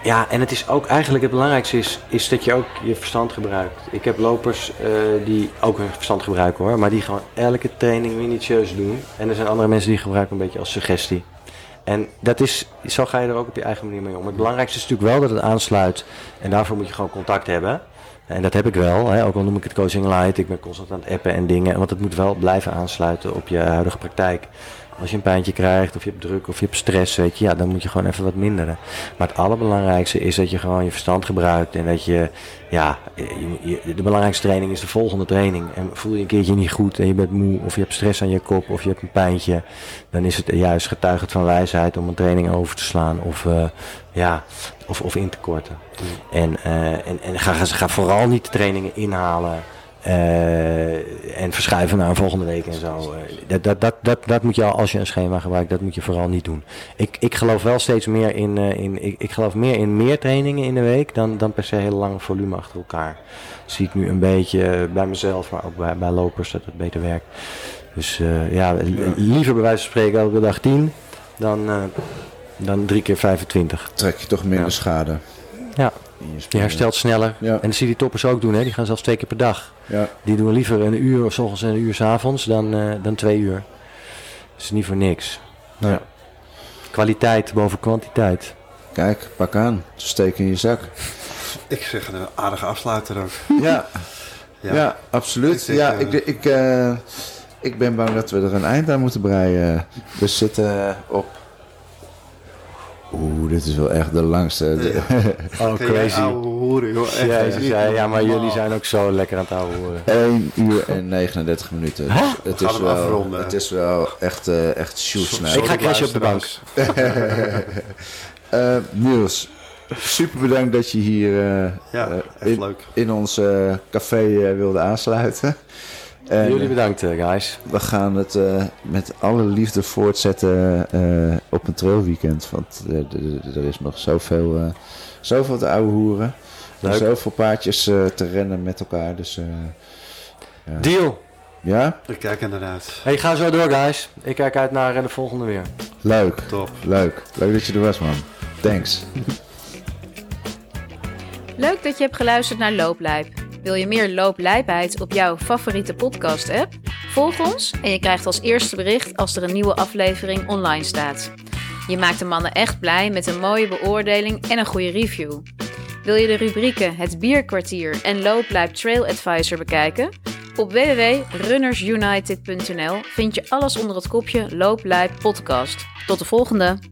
Ja, en het is ook eigenlijk het belangrijkste is dat je ook je verstand gebruikt. Ik heb lopers die ook hun verstand gebruiken hoor, maar die gewoon elke training minutieus doen. En er zijn andere mensen die gebruiken een beetje als suggestie. En zo ga je er ook op je eigen manier mee om. Het belangrijkste is natuurlijk wel dat het aansluit. En daarvoor moet je gewoon contact hebben. En dat heb ik wel, hè. Ook al noem ik het coaching light. Ik ben constant aan het appen en dingen. Want het moet wel blijven aansluiten op je huidige praktijk. Als je een pijntje krijgt, of je hebt druk, of je hebt stress, weet je, ja, dan moet je gewoon even wat minderen. Maar het allerbelangrijkste is dat je gewoon je verstand gebruikt. En dat je, ja, de belangrijkste training is de volgende training. En voel je een keertje niet goed en je bent moe, of je hebt stress aan je kop, of je hebt een pijntje. Dan is het juist getuigend van wijsheid om een training over te slaan, of in te korten. En ga vooral niet de trainingen inhalen. En verschuiven naar een volgende week en zo. Dat moet je, als je een schema gebruikt, dat moet je vooral niet doen. Ik geloof wel steeds meer ik geloof meer in meer trainingen in de week dan per se heel lang volume achter elkaar. Dat zie ik nu een beetje bij mezelf, maar ook bij lopers dat het beter werkt. Dus liever bij wijze van spreken elke dag 10 dan 3 keer 25. Trek je toch minder schade. Ja. Je herstelt sneller. Ja. En dat zie je die toppers ook doen. Hè? Die gaan zelfs 2 keer per dag. Ja. Die doen liever een uur 's ochtends en een uur 's avonds dan 2 uur. Dat is niet voor niks. Ja. Kwaliteit boven kwantiteit. Kijk, pak aan. Steek in je zak. Ik zeg een aardige afsluiter ook. Ja, absoluut. Ik ben bang dat we er een eind aan moeten breien. We zitten op... dit is wel echt de langste. Oh, crazy. Hoeren, joh. Ja, maar jullie zijn ook zo lekker aan het ouwe hoeren. 1 uur en 39 minuten. Dus het is wel echt shoesnij. Ik ga crashen op de bank. Niels, super bedankt dat je hier in ons café wilde aansluiten. En jullie bedankt, guys. We gaan het met alle liefde voortzetten op een trailweekend. Want er is nog zoveel te ouwe hoeren. Er zijn zoveel paardjes te rennen met elkaar. Dus, Deal. Ja? Ik kijk inderdaad. Hey, ga zo door, guys. Ik kijk uit naar de volgende weer. Leuk. Top. Leuk dat je er was, man. Thanks. Leuk dat je hebt geluisterd naar Looplijp. Wil je meer looplijpheid op jouw favoriete podcast-app? Volg ons en je krijgt als eerste bericht als er een nieuwe aflevering online staat. Je maakt de mannen echt blij met een mooie beoordeling en een goede review. Wil je de rubrieken Het Bierkwartier en Looplijp Trail Advisor bekijken? Op www.runnersunited.nl vind je alles onder het kopje Looplijp Podcast. Tot de volgende!